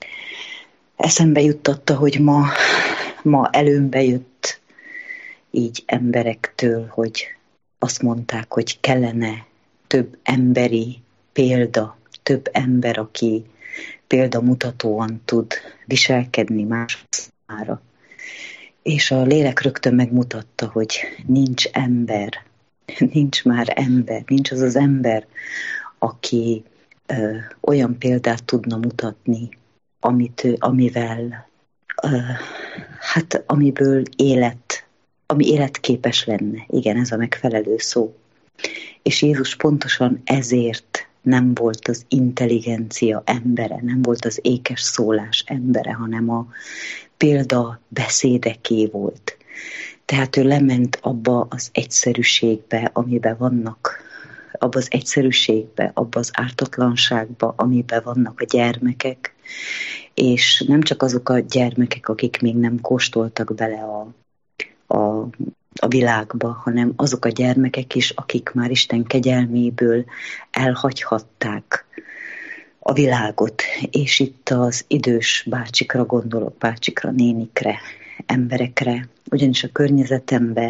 eszembe juttatta, hogy ma, ma előmbe jött így emberektől, hogy azt mondták, hogy kellene több emberi példa, több ember, aki példamutatóan tud viselkedni más számára. És a lélek rögtön megmutatta, hogy nincs ember, nincs már ember, nincs az az ember, aki ö, olyan példát tudna mutatni, amit, amivel, ö, hát amiből élet, ami életképes lenne. Igen, ez a megfelelő szó. És Jézus pontosan ezért nem volt az intelligencia embere, nem volt az ékes szólás embere, hanem a példa beszédeké volt. Tehát ő lement abba az egyszerűségbe, amiben vannak, abba az egyszerűségbe, abba az ártatlanságba, amiben vannak a gyermekek, és nem csak azok a gyermekek, akik még nem kóstoltak bele a, a, a világba, hanem azok a gyermekek is, akik már Isten kegyelméből elhagyhatták a világot, és itt az idős bácsikra gondolok, bácsikra, nénikre, emberekre, ugyanis a környezetemben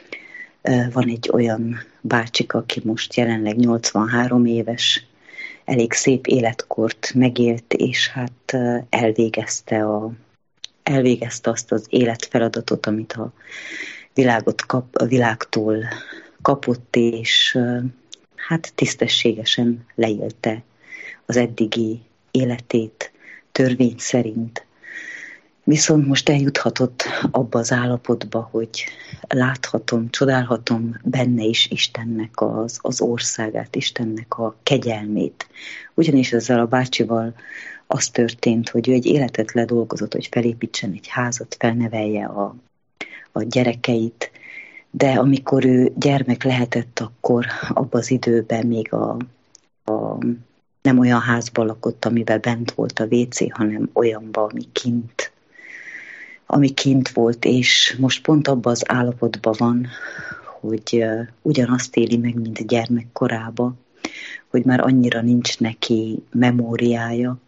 van egy olyan bácsika, aki most jelenleg nyolcvanhárom éves, elég szép életkort megélt, és hát elvégezte, a, elvégezte azt az életfeladatot, amit a, világot kap, a világtól kapott, és hát tisztességesen leélte az eddigi életét törvény szerint. Viszont most eljuthatott abba az állapotba, hogy láthatom, csodálhatom benne is Istennek az, az országát, Istennek a kegyelmét. Ugyanis ezzel a bácsival az történt, hogy ő egy életet ledolgozott, hogy felépítsen egy házat, felnevelje a, a gyerekeit, de amikor ő gyermek lehetett, akkor abban az időben még a, a nem olyan házban lakott, amiben bent volt a vé cé, hanem olyanban, ami kint, ami kint volt, és most pont abban az állapotban van, hogy uh, ugyanazt éli meg, mint gyermekkorában, hogy már annyira nincs neki memóriája,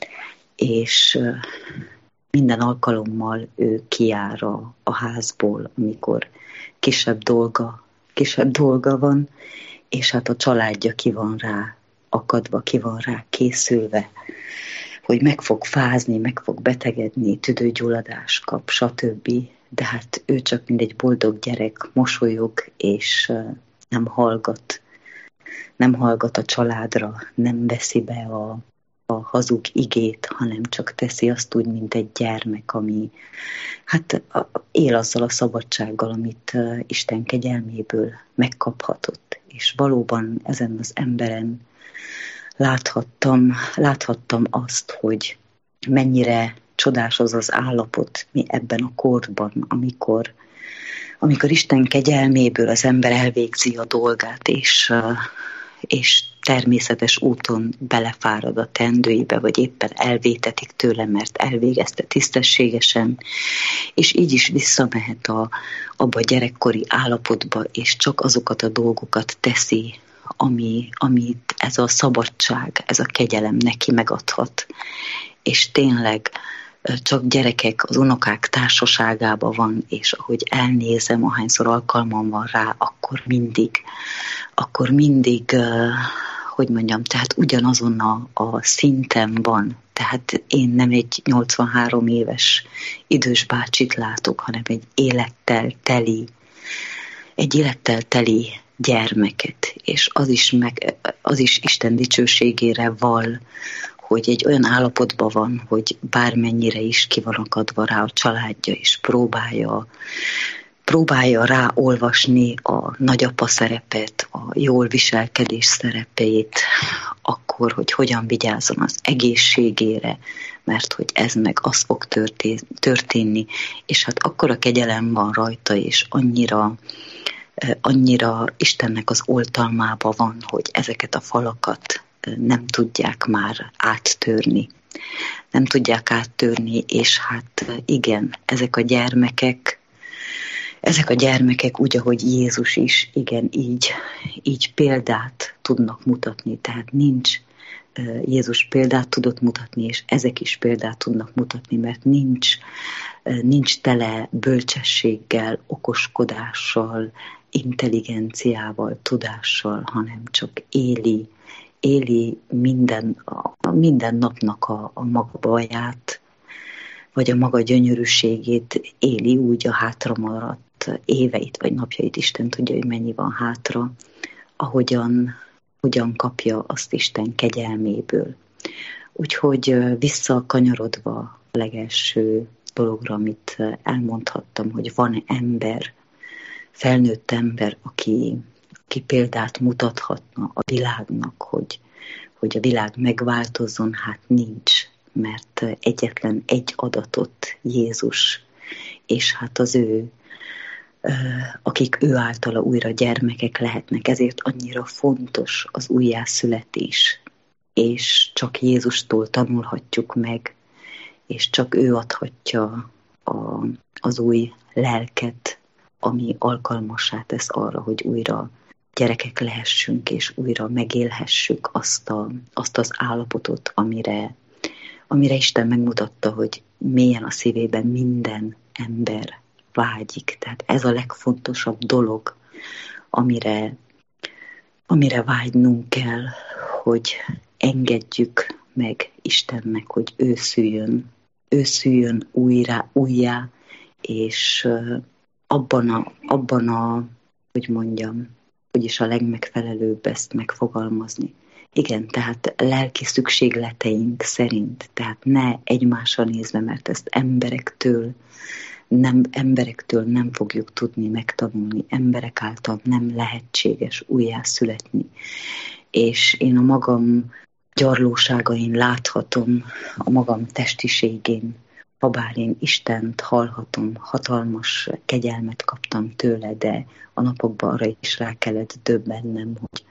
és uh, minden alkalommal ő kijár a, a házból, amikor kisebb dolga, kisebb dolga van, és hát a családja ki van rá akadva, ki van rá készülve, hogy meg fog fázni, meg fog betegedni, tüdőgyulladás kap, stb. De hát ő csak mint egy boldog gyerek mosolyog, és nem hallgat, nem hallgat a családra, nem veszi be a, a hazug igét, hanem csak teszi azt úgy, mint egy gyermek, ami hát él azzal a szabadsággal, amit Isten kegyelméből megkaphatott. És valóban ezen az emberen Láthattam, láthattam azt, hogy mennyire csodás az az állapot mi ebben a korban, amikor, amikor Isten kegyelméből az ember elvégzi a dolgát, és, és természetes úton belefárad a teendőibe, vagy éppen elvétetik tőle, mert elvégezte tisztességesen, és így is visszamehet a, abba a gyerekkori állapotba, és csak azokat a dolgokat teszi, Ami, amit ez a szabadság, ez a kegyelem neki megadhat. És tényleg csak gyerekek, az unokák társaságában van, és ahogy elnézem, ahányszor alkalmam van rá, akkor mindig, akkor mindig, hogy mondjam, tehát ugyanazon a, a szinten van. Tehát én nem egy nyolcvanhárom éves idős bácsit látok, hanem egy élettel teli, egy élettel teli gyermeket, és az is, meg, az is Isten dicsőségére val, hogy egy olyan állapotban van, hogy bármennyire is ki van akadva rá a családja, és próbálja, próbálja rá olvasni a nagyapa szerepet, a jól viselkedés szerepét, akkor, hogy hogyan vigyázzon az egészségére, mert hogy ez meg az fog történni, és hát akkora kegyelem van rajta, és annyira, annyira Istennek az oltalmába van, hogy ezeket a falakat nem tudják már áttörni. Nem tudják áttörni, és hát igen, ezek a gyermekek, ezek a gyermekek úgy, ahogy Jézus is, igen, így, így példát tudnak mutatni, tehát nincs, Jézus példát tudott mutatni, és ezek is példát tudnak mutatni, mert nincs, nincs tele bölcsességgel, okoskodással, intelligenciával, tudással, hanem csak éli, éli minden, a, minden napnak a, a maga baját, vagy a maga gyönyörűségét, éli úgy a hátra maradt éveit, vagy napjait, Isten tudja, hogy mennyi van hátra, ahogyan hogyan kapja azt Isten kegyelméből. Úgyhogy visszakanyarodva a legelső dologra, amit elmondhattam, hogy van ember, felnőtt ember, aki, aki példát mutathatna a világnak, hogy, hogy a világ megváltozzon, hát nincs, mert egyetlen egy adatot Jézus, és hát az ő, akik ő általa újra gyermekek lehetnek, ezért annyira fontos az újjászületés, és csak Jézustól tanulhatjuk meg, és csak ő adhatja a, az új lelket, ami alkalmassá tesz arra, hogy újra gyerekek lehessünk, és újra megélhessük azt, a, azt az állapotot, amire, amire Isten megmutatta, hogy mélyen a szívében minden ember vágyik. Tehát ez a legfontosabb dolog, amire, amire vágynunk kell, hogy engedjük meg Istennek, hogy ő szüljön, ő szüljön újra, újjá, és abban a, abban a, hogy mondjam, úgyis a legmegfelelőbb ezt megfogalmazni. Igen, tehát lelki szükségleteink szerint, tehát ne egymásra nézve, mert ezt emberektől nem, emberektől nem fogjuk tudni megtanulni, emberek által nem lehetséges újjászületni. És én a magam gyarlóságain láthatom, a magam testiségén, habár én Istent hallhatom, hatalmas kegyelmet kaptam tőle, de a napokban arra is rá kellett döbbennem, hogy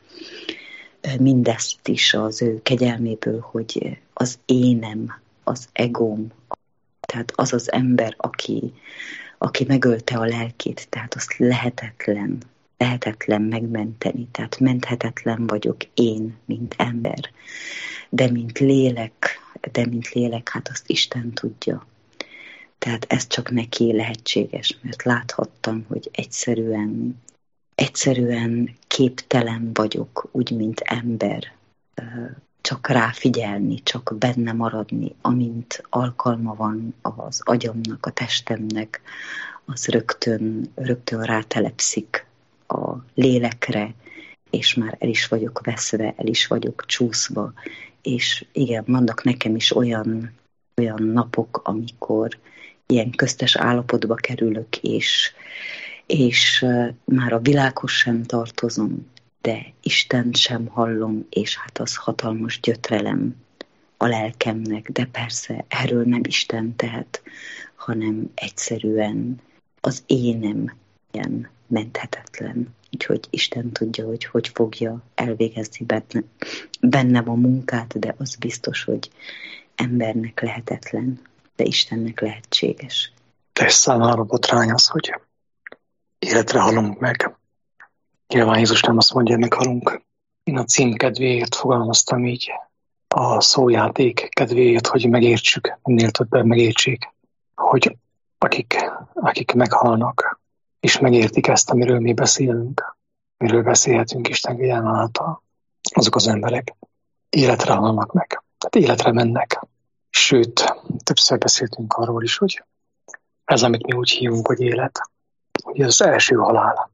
mindezt is az ő kegyelméből, hogy az énem, az egóm, tehát az az ember, aki, aki megölte a lelkét, tehát azt lehetetlen, lehetetlen megmenteni, tehát menthetetlen vagyok én, mint ember, de mint lélek, de mint lélek, hát azt Isten tudja. Tehát ez csak neki lehetséges, mert láthattam, hogy egyszerűen, egyszerűen képtelen vagyok, úgy, mint ember, csak ráfigyelni, csak benne maradni, amint alkalma van az agyamnak, a testemnek, az rögtön, rögtön rátelepszik a lélekre, és már el is vagyok veszve, el is vagyok csúszva, és igen, vannak nekem is olyan, olyan napok, amikor ilyen köztes állapotba kerülök, és, és már a világhoz sem tartozom, de Istent sem hallom, és hát az hatalmas gyötrelem a lelkemnek, de persze erről nem Isten tehet, hanem egyszerűen az énem ilyen menthetetlen. Úgyhogy Isten tudja, hogy hogy fogja elvégezni bennem a munkát, de az biztos, hogy embernek lehetetlen, de Istennek lehetséges. Te számára botrány az, hogy életre halunk meg. Nyilván Jézus nem azt mondja, hogy meghalunk. Én a cím kedvéért fogalmaztam így, a szójáték kedvéért, hogy megértsük, minél többen megértsék, hogy akik, akik meghalnak, és megértik ezt, amiről mi beszélünk, miről beszélhetünk Isten kegyelme által, azok az emberek életre halnak meg, tehát életre mennek. Sőt, többször beszéltünk arról is, hogy ez, amit mi úgy hívunk, hogy élet, hogy ez az első halál.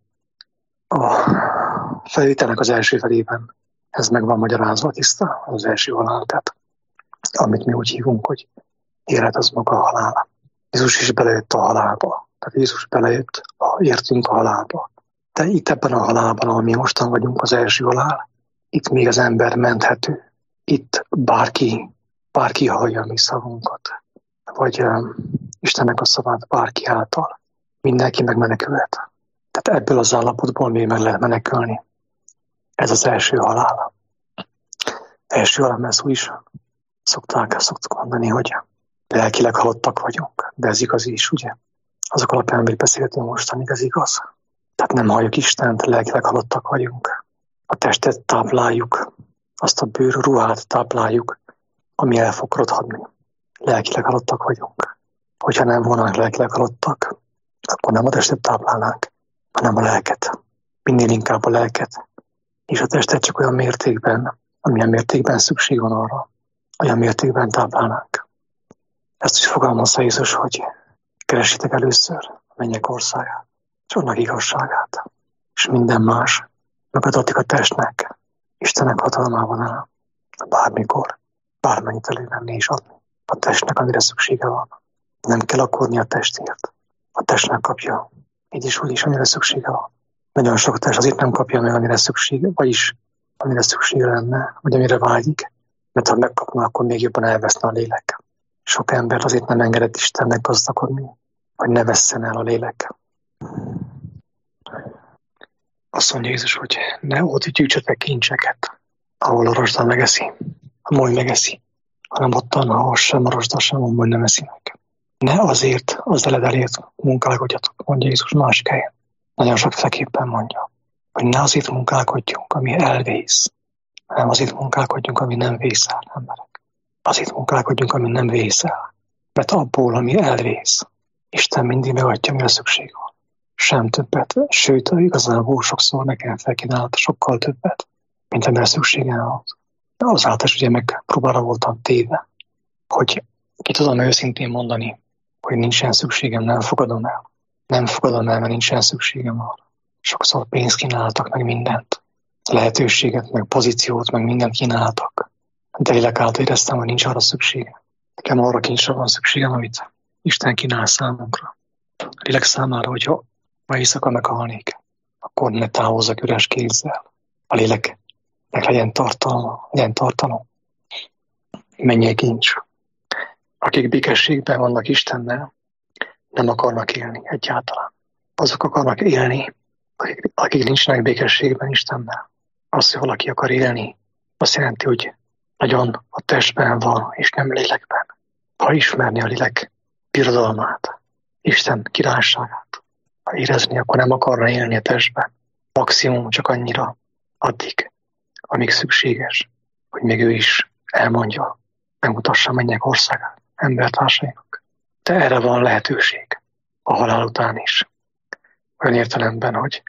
A felvételnek az első felében ez meg van magyarázva tiszta, az első halál, tehát amit mi úgy hívunk, hogy élet, az maga a halál. Jézus is belejött a halálba, tehát Jézus belejött, a, értünk a halálba. De itt ebben a halálban, ahol mi mostan vagyunk, az első halál, itt még az ember menthető. Itt bárki bárki hallja a mi szavunkat, vagy um, Istennek a szavát bárki által, mindenki megmenekülhet. Tehát ebből az állapotból még meg lehet menekülni. Ez az első halál. Első halál, mert szó is szokták, szoktuk mondani, hogy lelkileg halottak vagyunk, de ez igaz is, ugye? Azok alapján, amit beszéltünk mostan, ez igaz. Tehát nem halljuk Istent, lelkileg halottak vagyunk. A testet tápláljuk, azt a bőr ruhát tápláljuk, ami el fog rothadni. Lelkileg halottak vagyunk. Hogyha nem volnánk lelkileg halottak, akkor nem a testet táplálnánk, hanem a lelket. Minél inkább a lelket. És a testet csak olyan mértékben, amilyen mértékben szükség van arra, olyan mértékben táplálnánk. Ezt is fogalmazza Jézus, hogy keresitek először a mennyek országát, és annak igazságát, és minden más megadatik a testnek, Istennek hatalmában áll, bármikor, bármennyit elővenni és adni. A testnek, amire szüksége van. Nem kell aggódni a testért. A testnek kapja, így is úgy is, amire szüksége van. Nagyon sok test azért nem kapja meg, amire szüksége, vagyis amire szüksége lenne, vagy amire vágyik, mert ha megkapna, akkor még jobban elveszne a lélek. Sok ember azért nem engedett Istennek gazdagodni, hogy ne vesszen el a lélek. Azt mondja Jézus, hogy ne ott gyűjtsetek kincseket, ahol a rozsda megeszi, a moly megeszi, hanem ottan, ahol sem a rozsda, sem a moly nem eszi meg. Ne azért az eledelért munkálkodjatok, mondja Jézus másik helyen. Nagyon sokféleképpen mondja, hogy ne azért munkálkodjunk, ami elvész, hanem azért munkálkodjunk, ami nem vész el, emberek. Azért munkálkodjunk, ami nem vész el. Mert abból, ami elvész, Isten mindig megadja, amire szükség van. Sem többet, sőt, igazából sokszor nekem felkínált sokkal többet, mint amire szükségem van. Azáltal is ugye megpróbálra voltam téve, hogy ki tudom őszintén mondani, hogy nincsen szükségem, nem fogadom el. Nem fogadom el, mert nincsen szükségem arra. Sokszor pénzt kínáltak, meg mindent. Lehetőséget, meg pozíciót, meg mindent kínáltak. De lélek által éreztem, hogy nincs arra szükségem. Nekem arra kincsre van szükségem, amit Isten kínál számunkra. A lélek számára, hogyha ma éjszaka meghalnék, akkor ne távozzak üres kézzel. A léleknek legyen tartalma, legyen tartalom. Menjél kincs. Akik békességben vannak Istennel, nem akarnak élni egyáltalán. Azok akarnak élni, akik, akik nincsenek békességben Istennel. Az, hogy valaki akar élni, azt jelenti, hogy nagyon a testben van, és nem lélekben. Ha ismerni a lélek birodalmát, Isten királyságát, ha érezni, akkor nem akarna élni a testben. Maximum csak annyira addig, amíg szükséges, hogy még ő is elmondja, megmutassa mennyek országát embertársainak. De erre van lehetőség a halál után is. Olyan értelemben, hogy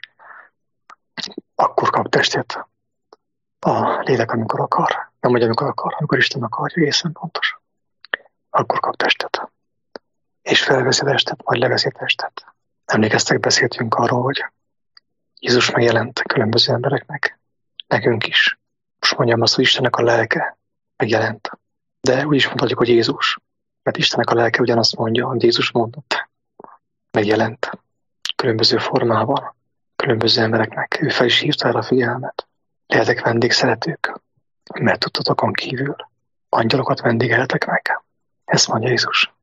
akkor kap testet a lélek, amikor akar. Nem, hogy amikor akar, amikor Isten akarja, egészen pontosan. Akkor kap testet. És felveszi testet, majd leveszi testet. Emlékeztek, beszéltünk arról, hogy Jézus megjelent különböző embereknek, nekünk is. Most mondjam azt, hogy Istennek a lelke megjelent. De úgy is mondhatjuk, hogy Jézus. Mert Istennek a lelke ugyanazt mondja, amit Jézus mondott. Megjelent különböző formában, különböző embereknek. Ő fel is hívta el a figyelmet. Lehetek vendégszeretők, mert tudtatokon kívül angyalokat vendégeltek meg. Ezt mondja Jézus.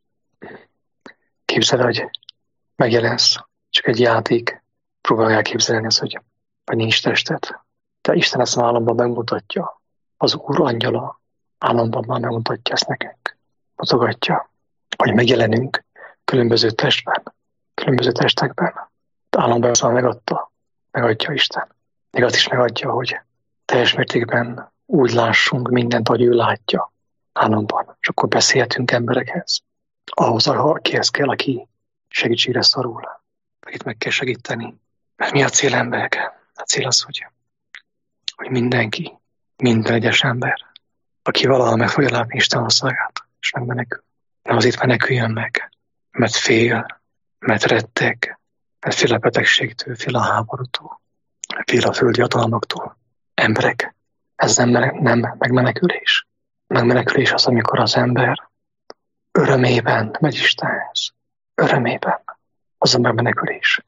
Képzeld, hogy megjelensz, csak egy játék. Próbálj elképzelni azt, hogy, hogy nincs tested. De Isten ezt álomban megmutatja. Az Úr angyala álomban már megmutatja ezt nekünk. Mutogatja, hogy megjelenünk különböző testben, különböző testekben. Álomban ezt már megadta, megadja Isten. Még azt is megadja, hogy teljes mértékben úgy lássunk mindent, ahogy ő látja álomban. És akkor beszélhetünk emberekhez. Ahhoz, akihez kell, aki segítségre szorul, akit meg kell segíteni. Mert mi a cél, emberek? A cél az, hogy, hogy mindenki, minden egyes ember, aki valaha meg fogja látni Isten országát, és megmenekül. Nem azért meneküljön meg, mert fél, mert retteg, mert fél a betegségtől, fél a háborútól, fél a földi hatalmaktól. Emberek, ez nem, nem megmenekülés. Megmenekülés az, amikor az ember örömében megy Istenhez. Örömében. Az a megmenekülés.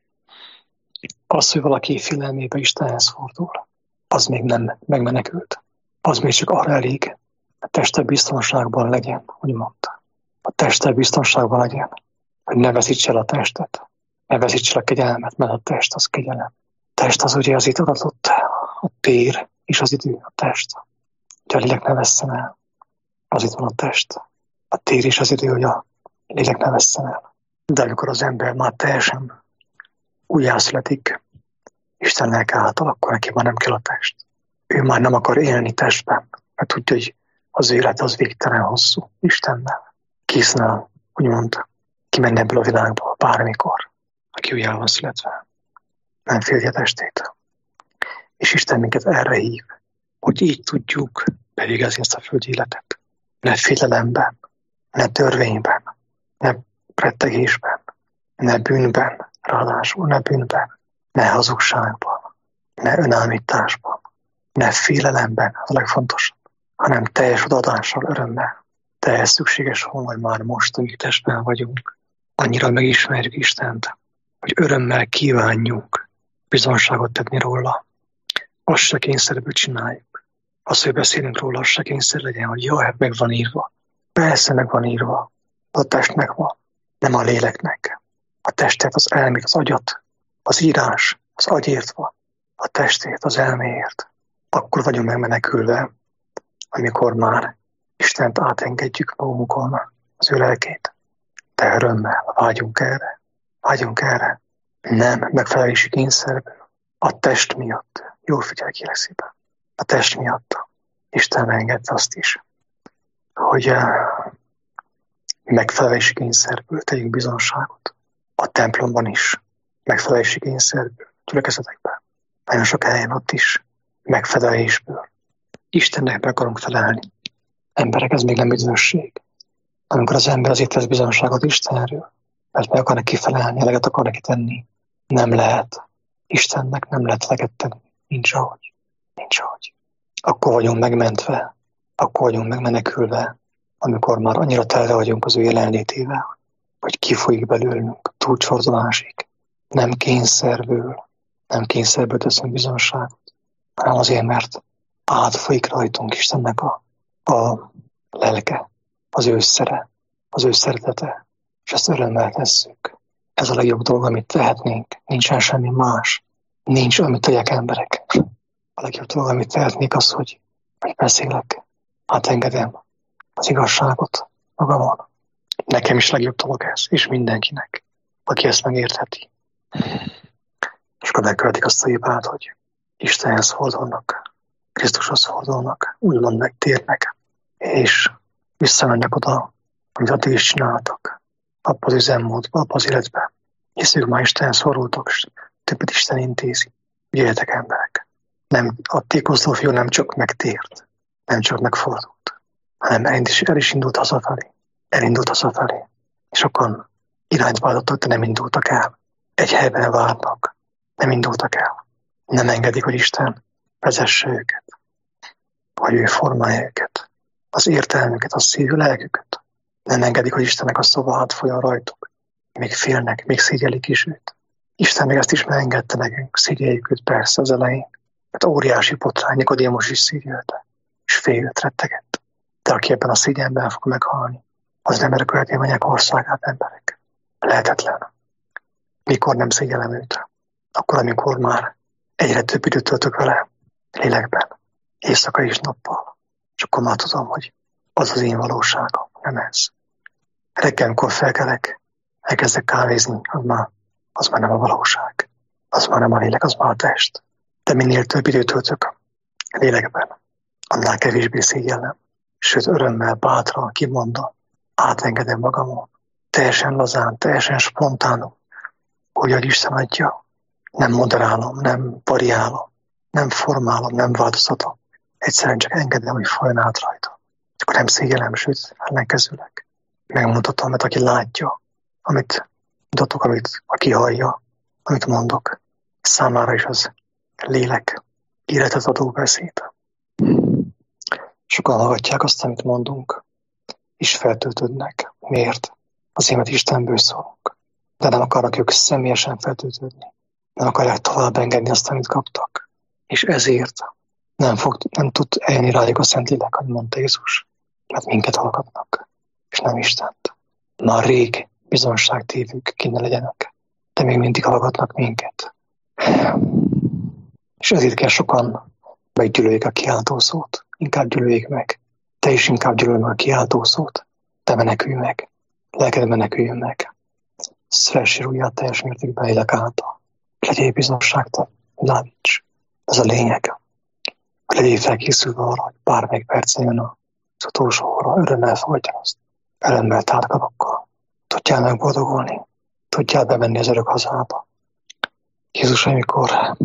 Az, hogy valaki félelmébe Istenhez fordul, az még nem megmenekült. Az még csak arra elég, a teste biztonságban legyen, úgy mondta. A teste biztonságban legyen, hogy ne veszíts el a testet, ne veszíts el a kegyelmet, mert a test az kegyelem. A test az ugye az itt adatott, a tér és az idő, a test. Hogy a lélek ne vesszen el, az itt van a test. A tér és az idő, hogy a lélek ne vesszen el. De amikor az ember már teljesen újjászületik, Isten lelke által, akkor neki már nem kell a test. Ő már nem akar élni testben, mert tudja, hogy az élet az végtelen hosszú Istennel. Készne, úgymond, kimenni ebből a világból bármikor, aki újjá van születve. Nem félje a testét. És Isten minket erre hív, hogy így tudjuk bevégezni ezt a földi életet. Ne félelemben, ne törvényben, ne rettegésben, ne bűnben, ráadásul ne bűnben, ne hazugságban, ne önállításban, ne félelemben, az a legfontosabb, hanem teljes odaadással, örömmel. Teljes szükséges volna, hogy már most, amíg testben vagyunk, annyira megismerjük Istent, hogy örömmel kívánjunk bizonságot tenni róla. Azt se kényszerből csináljuk. Az, hogy beszélünk róla, az se kényszer legyen, hogy jó, hát meg van írva. Persze meg van írva. A testnek van, nem a léleknek. A testet, az elmét, az agyat, az írás, az agyért van. A testét, az elméért. Akkor vagyunk megmenekülve, amikor már Istent átengedjük magunkon, az ő lelkét. De örömmel vágyunk erre. Vágyunk erre. Nem megfelelési kényszerből. A test miatt. Jól figyelj, kérlek szépen. A test miatt Isten engedte azt is, hogy megfelelési kényszerből tegyünk bizonságot. A templomban is megfelelési kényszerből, gyülekezetekben. Nagyon sok helyen ott is megfelelésből. Istennek be akarunk felelni. Emberek, ez még nem üdvösség. Amikor az ember azért tesz bizonságot Istenről, mert meg akar neki felelni, eleget akar neki tenni, nem lehet. Istennek nem lehet eleget tenni. Nincs ahogy. Nincs ahogy. Akkor vagyunk megmentve, akkor vagyunk megmenekülve, amikor már annyira tele vagyunk az ő jelenlétével, hogy kifolyik belőlünk, túlcsordulásig. Nem kényszerből, nem kényszerből teszünk bizonságot, hanem azért, mert átfolyik rajtunk Istennek a, a lelke, az ő szere, az ő szeretete, és ezt örömmel tesszük. Ez a legjobb dolog, amit tehetnénk. Nincsen semmi más. Nincs, amit tegyek emberek. A legjobb dolog, amit tehetnék, az, hogy, hogy beszélek, átengedem az igazságot magamon. Nekem is legjobb dolog ez, és mindenkinek, aki ezt megértheti. És akkor megkövetik azt a hibát, hogy Istenhez fordulnak, Krisztushoz fordulnak, úgymond megtérnek, és visszamennek oda, amit addig is csináltak, abba az üzemmódba, abba az életbe. Hisz ők már Istenhez fordultak, és többet Isten intézi. Jöjjetek emberek. Nem, a tékozló fiú nem csak megtért, nem csak megfordult, hanem el is, el is indult hazafelé. Elindult hazafelé. És sokan irányt váltottak, de nem indultak el. Egy helyben várnak. Nem indultak el. Nem engedik, hogy Isten vezesse őket. Hogy ő formálja őket. Az értelmüket, a szívű lelküket. Nem engedik, hogy Istennek a szava átfolyan rajtuk. Még félnek, még szégyelik is őt. Isten még ezt is megengedte nekünk. Szégyeljük őt persze az elején. Mert óriási botrány, Nikodémos is szégyelte. És félt, rettegett. De aki ebben a szégyenben fog meghalni, az nem örökölheti a mennyek országát, emberek. Lehetetlen. Mikor nem szégyellem őt? Akkor, amikor már egyre több időt töltök vele, lélekben, éjszaka és nappal. És akkor már tudom, hogy az az én valóságom, nem ez. Reggel, amikor felkelek, elkezdek kávézni, az már, az már nem a valóság. Az már nem a lélek, az már a test. De minél több időt töltök lélekben, annál kevésbé szégyellem. Sőt, örömmel, bátran, kimondom, átengedem magamon. Teljesen lazán, teljesen spontánul, hogy a Isten adja. Nem moderálom, nem variálom, nem formálom, nem változtatom. Egyszerűen csak engedem, hogy folyjon át rajta. Akkor nem szégyellem, sőt, ellenkezőleg. Megmutatom, mert aki látja, amit mutatok, amit aki hallja, amit mondok, számára is az lélek, életet adó beszéd. Sokan hallgatják azt, amit mondunk, és feltöltődnek. Miért? Azért, mert Istenből szólunk. De nem akarnak ők személyesen feltöltődni. Nem akarják tovább engedni azt, amit kaptak. És ezért nem, fog, nem tud eljönni rájuk a Szentlélek, ahogy mondta Jézus. mert minket hallgatnak, és nem Istent. Már rég bizonságtévők kéne legyenek, de még mindig hallgatnak minket. És ezért kell sokan meggyűlöljék a kiáltószót, inkább gyűlöljék meg. Te is inkább gyűlölj meg a kiáltószót, te menekülj meg, lelked meneküljön meg. Szeressél újjá teljes mértékben lélek által. Legyél bizonságtalan, világíts. Ez a lényeg. Legyél felkészülve arra, hogy bármelyik percen jön az utolsó óra, örömmel fogadja azt. Örömmel tárkalokkal. Tudjál megboldogulni. Tudjál bemenni az örök hazába. Jézus, amikor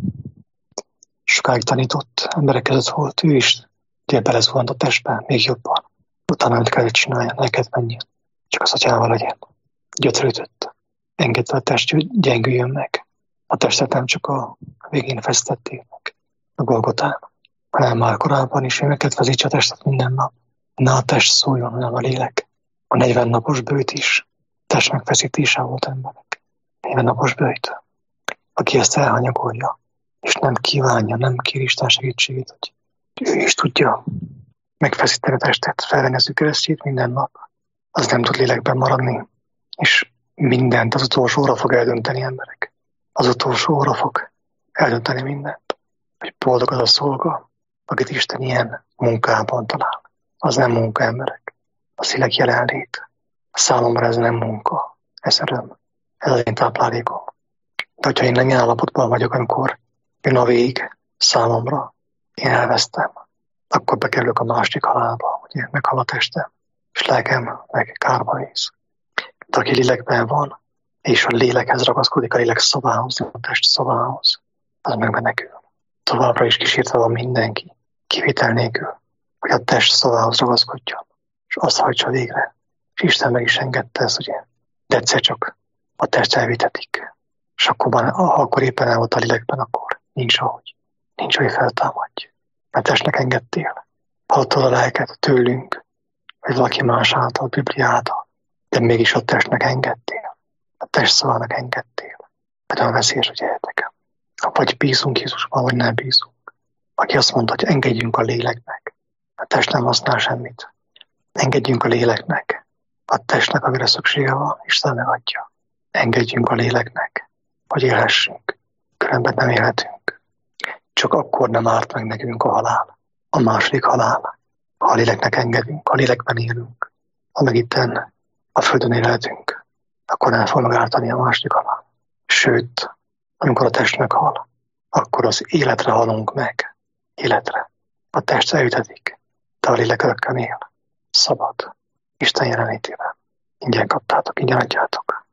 sokáig tanított, emberek között volt, ő is ugye belezuhant a testbe, még jobban. Utána mit kellett csinálja, neked menjen. Csak az atyával legyen. Gyötrődött. Engedve a test gyengüljön meg. A testet nem csak a végén fesztették meg, a Golgotán, hanem már korábban is, hogy megkedvezíts a testet minden nap. Ne a test szóljon, hanem a lélek. A negyven napos bőjt is test megfeszítése volt emberek. negyven napos bőjt. Aki ezt elhanyagolja, és nem kívánja, nem kér Isten segítségét, hogy ő is tudja megfeszíteni a testet, felvenni az ő keresztjét minden nap. Az nem tud lélekben maradni, és mindent az utolsó óra fog eldönteni, emberek. Az utolsó óra fog eldönteni mindent. Hogy boldog az a szolga, akit Isten ilyen munkában talál. Az nem munka, emberek. Az lélek jelenlét. Számomra ez nem munka. Ez öröm. Ez az én táplálékom. De hogyha én nem ilyen állapotban vagyok, amikor jön a vég számomra, én elvesztem, akkor bekerülök a másik halálba, ugye meghal a testem, és lelkem meg kárba néz. De aki lélekben van, és a lélekhez ragaszkodik, a lélek szobához, a test szobához, az meg menekül. Továbbra is kísértve van mindenki, kivétel nélkül, hogy a test szobához ragaszkodjon, és azt hajtsa végre. És Isten meg is engedte ezt, ugye, de egyszer csak a test elvitetik. És akkor, ha akkor éppen el volt a lélekben, akkor nincs ahogy. Nincs, hogy feltámadj. Mert testnek engedtél. Hallottad a lelket tőlünk, vagy valaki más által, a Biblia által, de mégis a testnek engedtél. A test szavának engedtél. Nagyon veszélyes, hogy értek. Vagy bízunk Jézusban, vagy nem bízunk. Aki azt mondta, hogy engedjünk a léleknek. A test nem használ semmit. Engedjünk a léleknek. A testnek, amire szüksége van, Isten megadja. Engedjünk a léleknek, hogy élhessünk. Különben nem élhetünk. Csak akkor nem árt meg nekünk a halál. A második halál. Ha a léleknek engedünk, a lélekben élünk. Ha meg itten a földön élhetünk, akkor nem fog megártani a második halál. Sőt, amikor a test meghal, akkor az életre halunk meg. Életre. A test elütetik, de a lélek örökkön él. Szabad. Isten jelenlétében. Ingyen kaptátok, ingyen adjátok.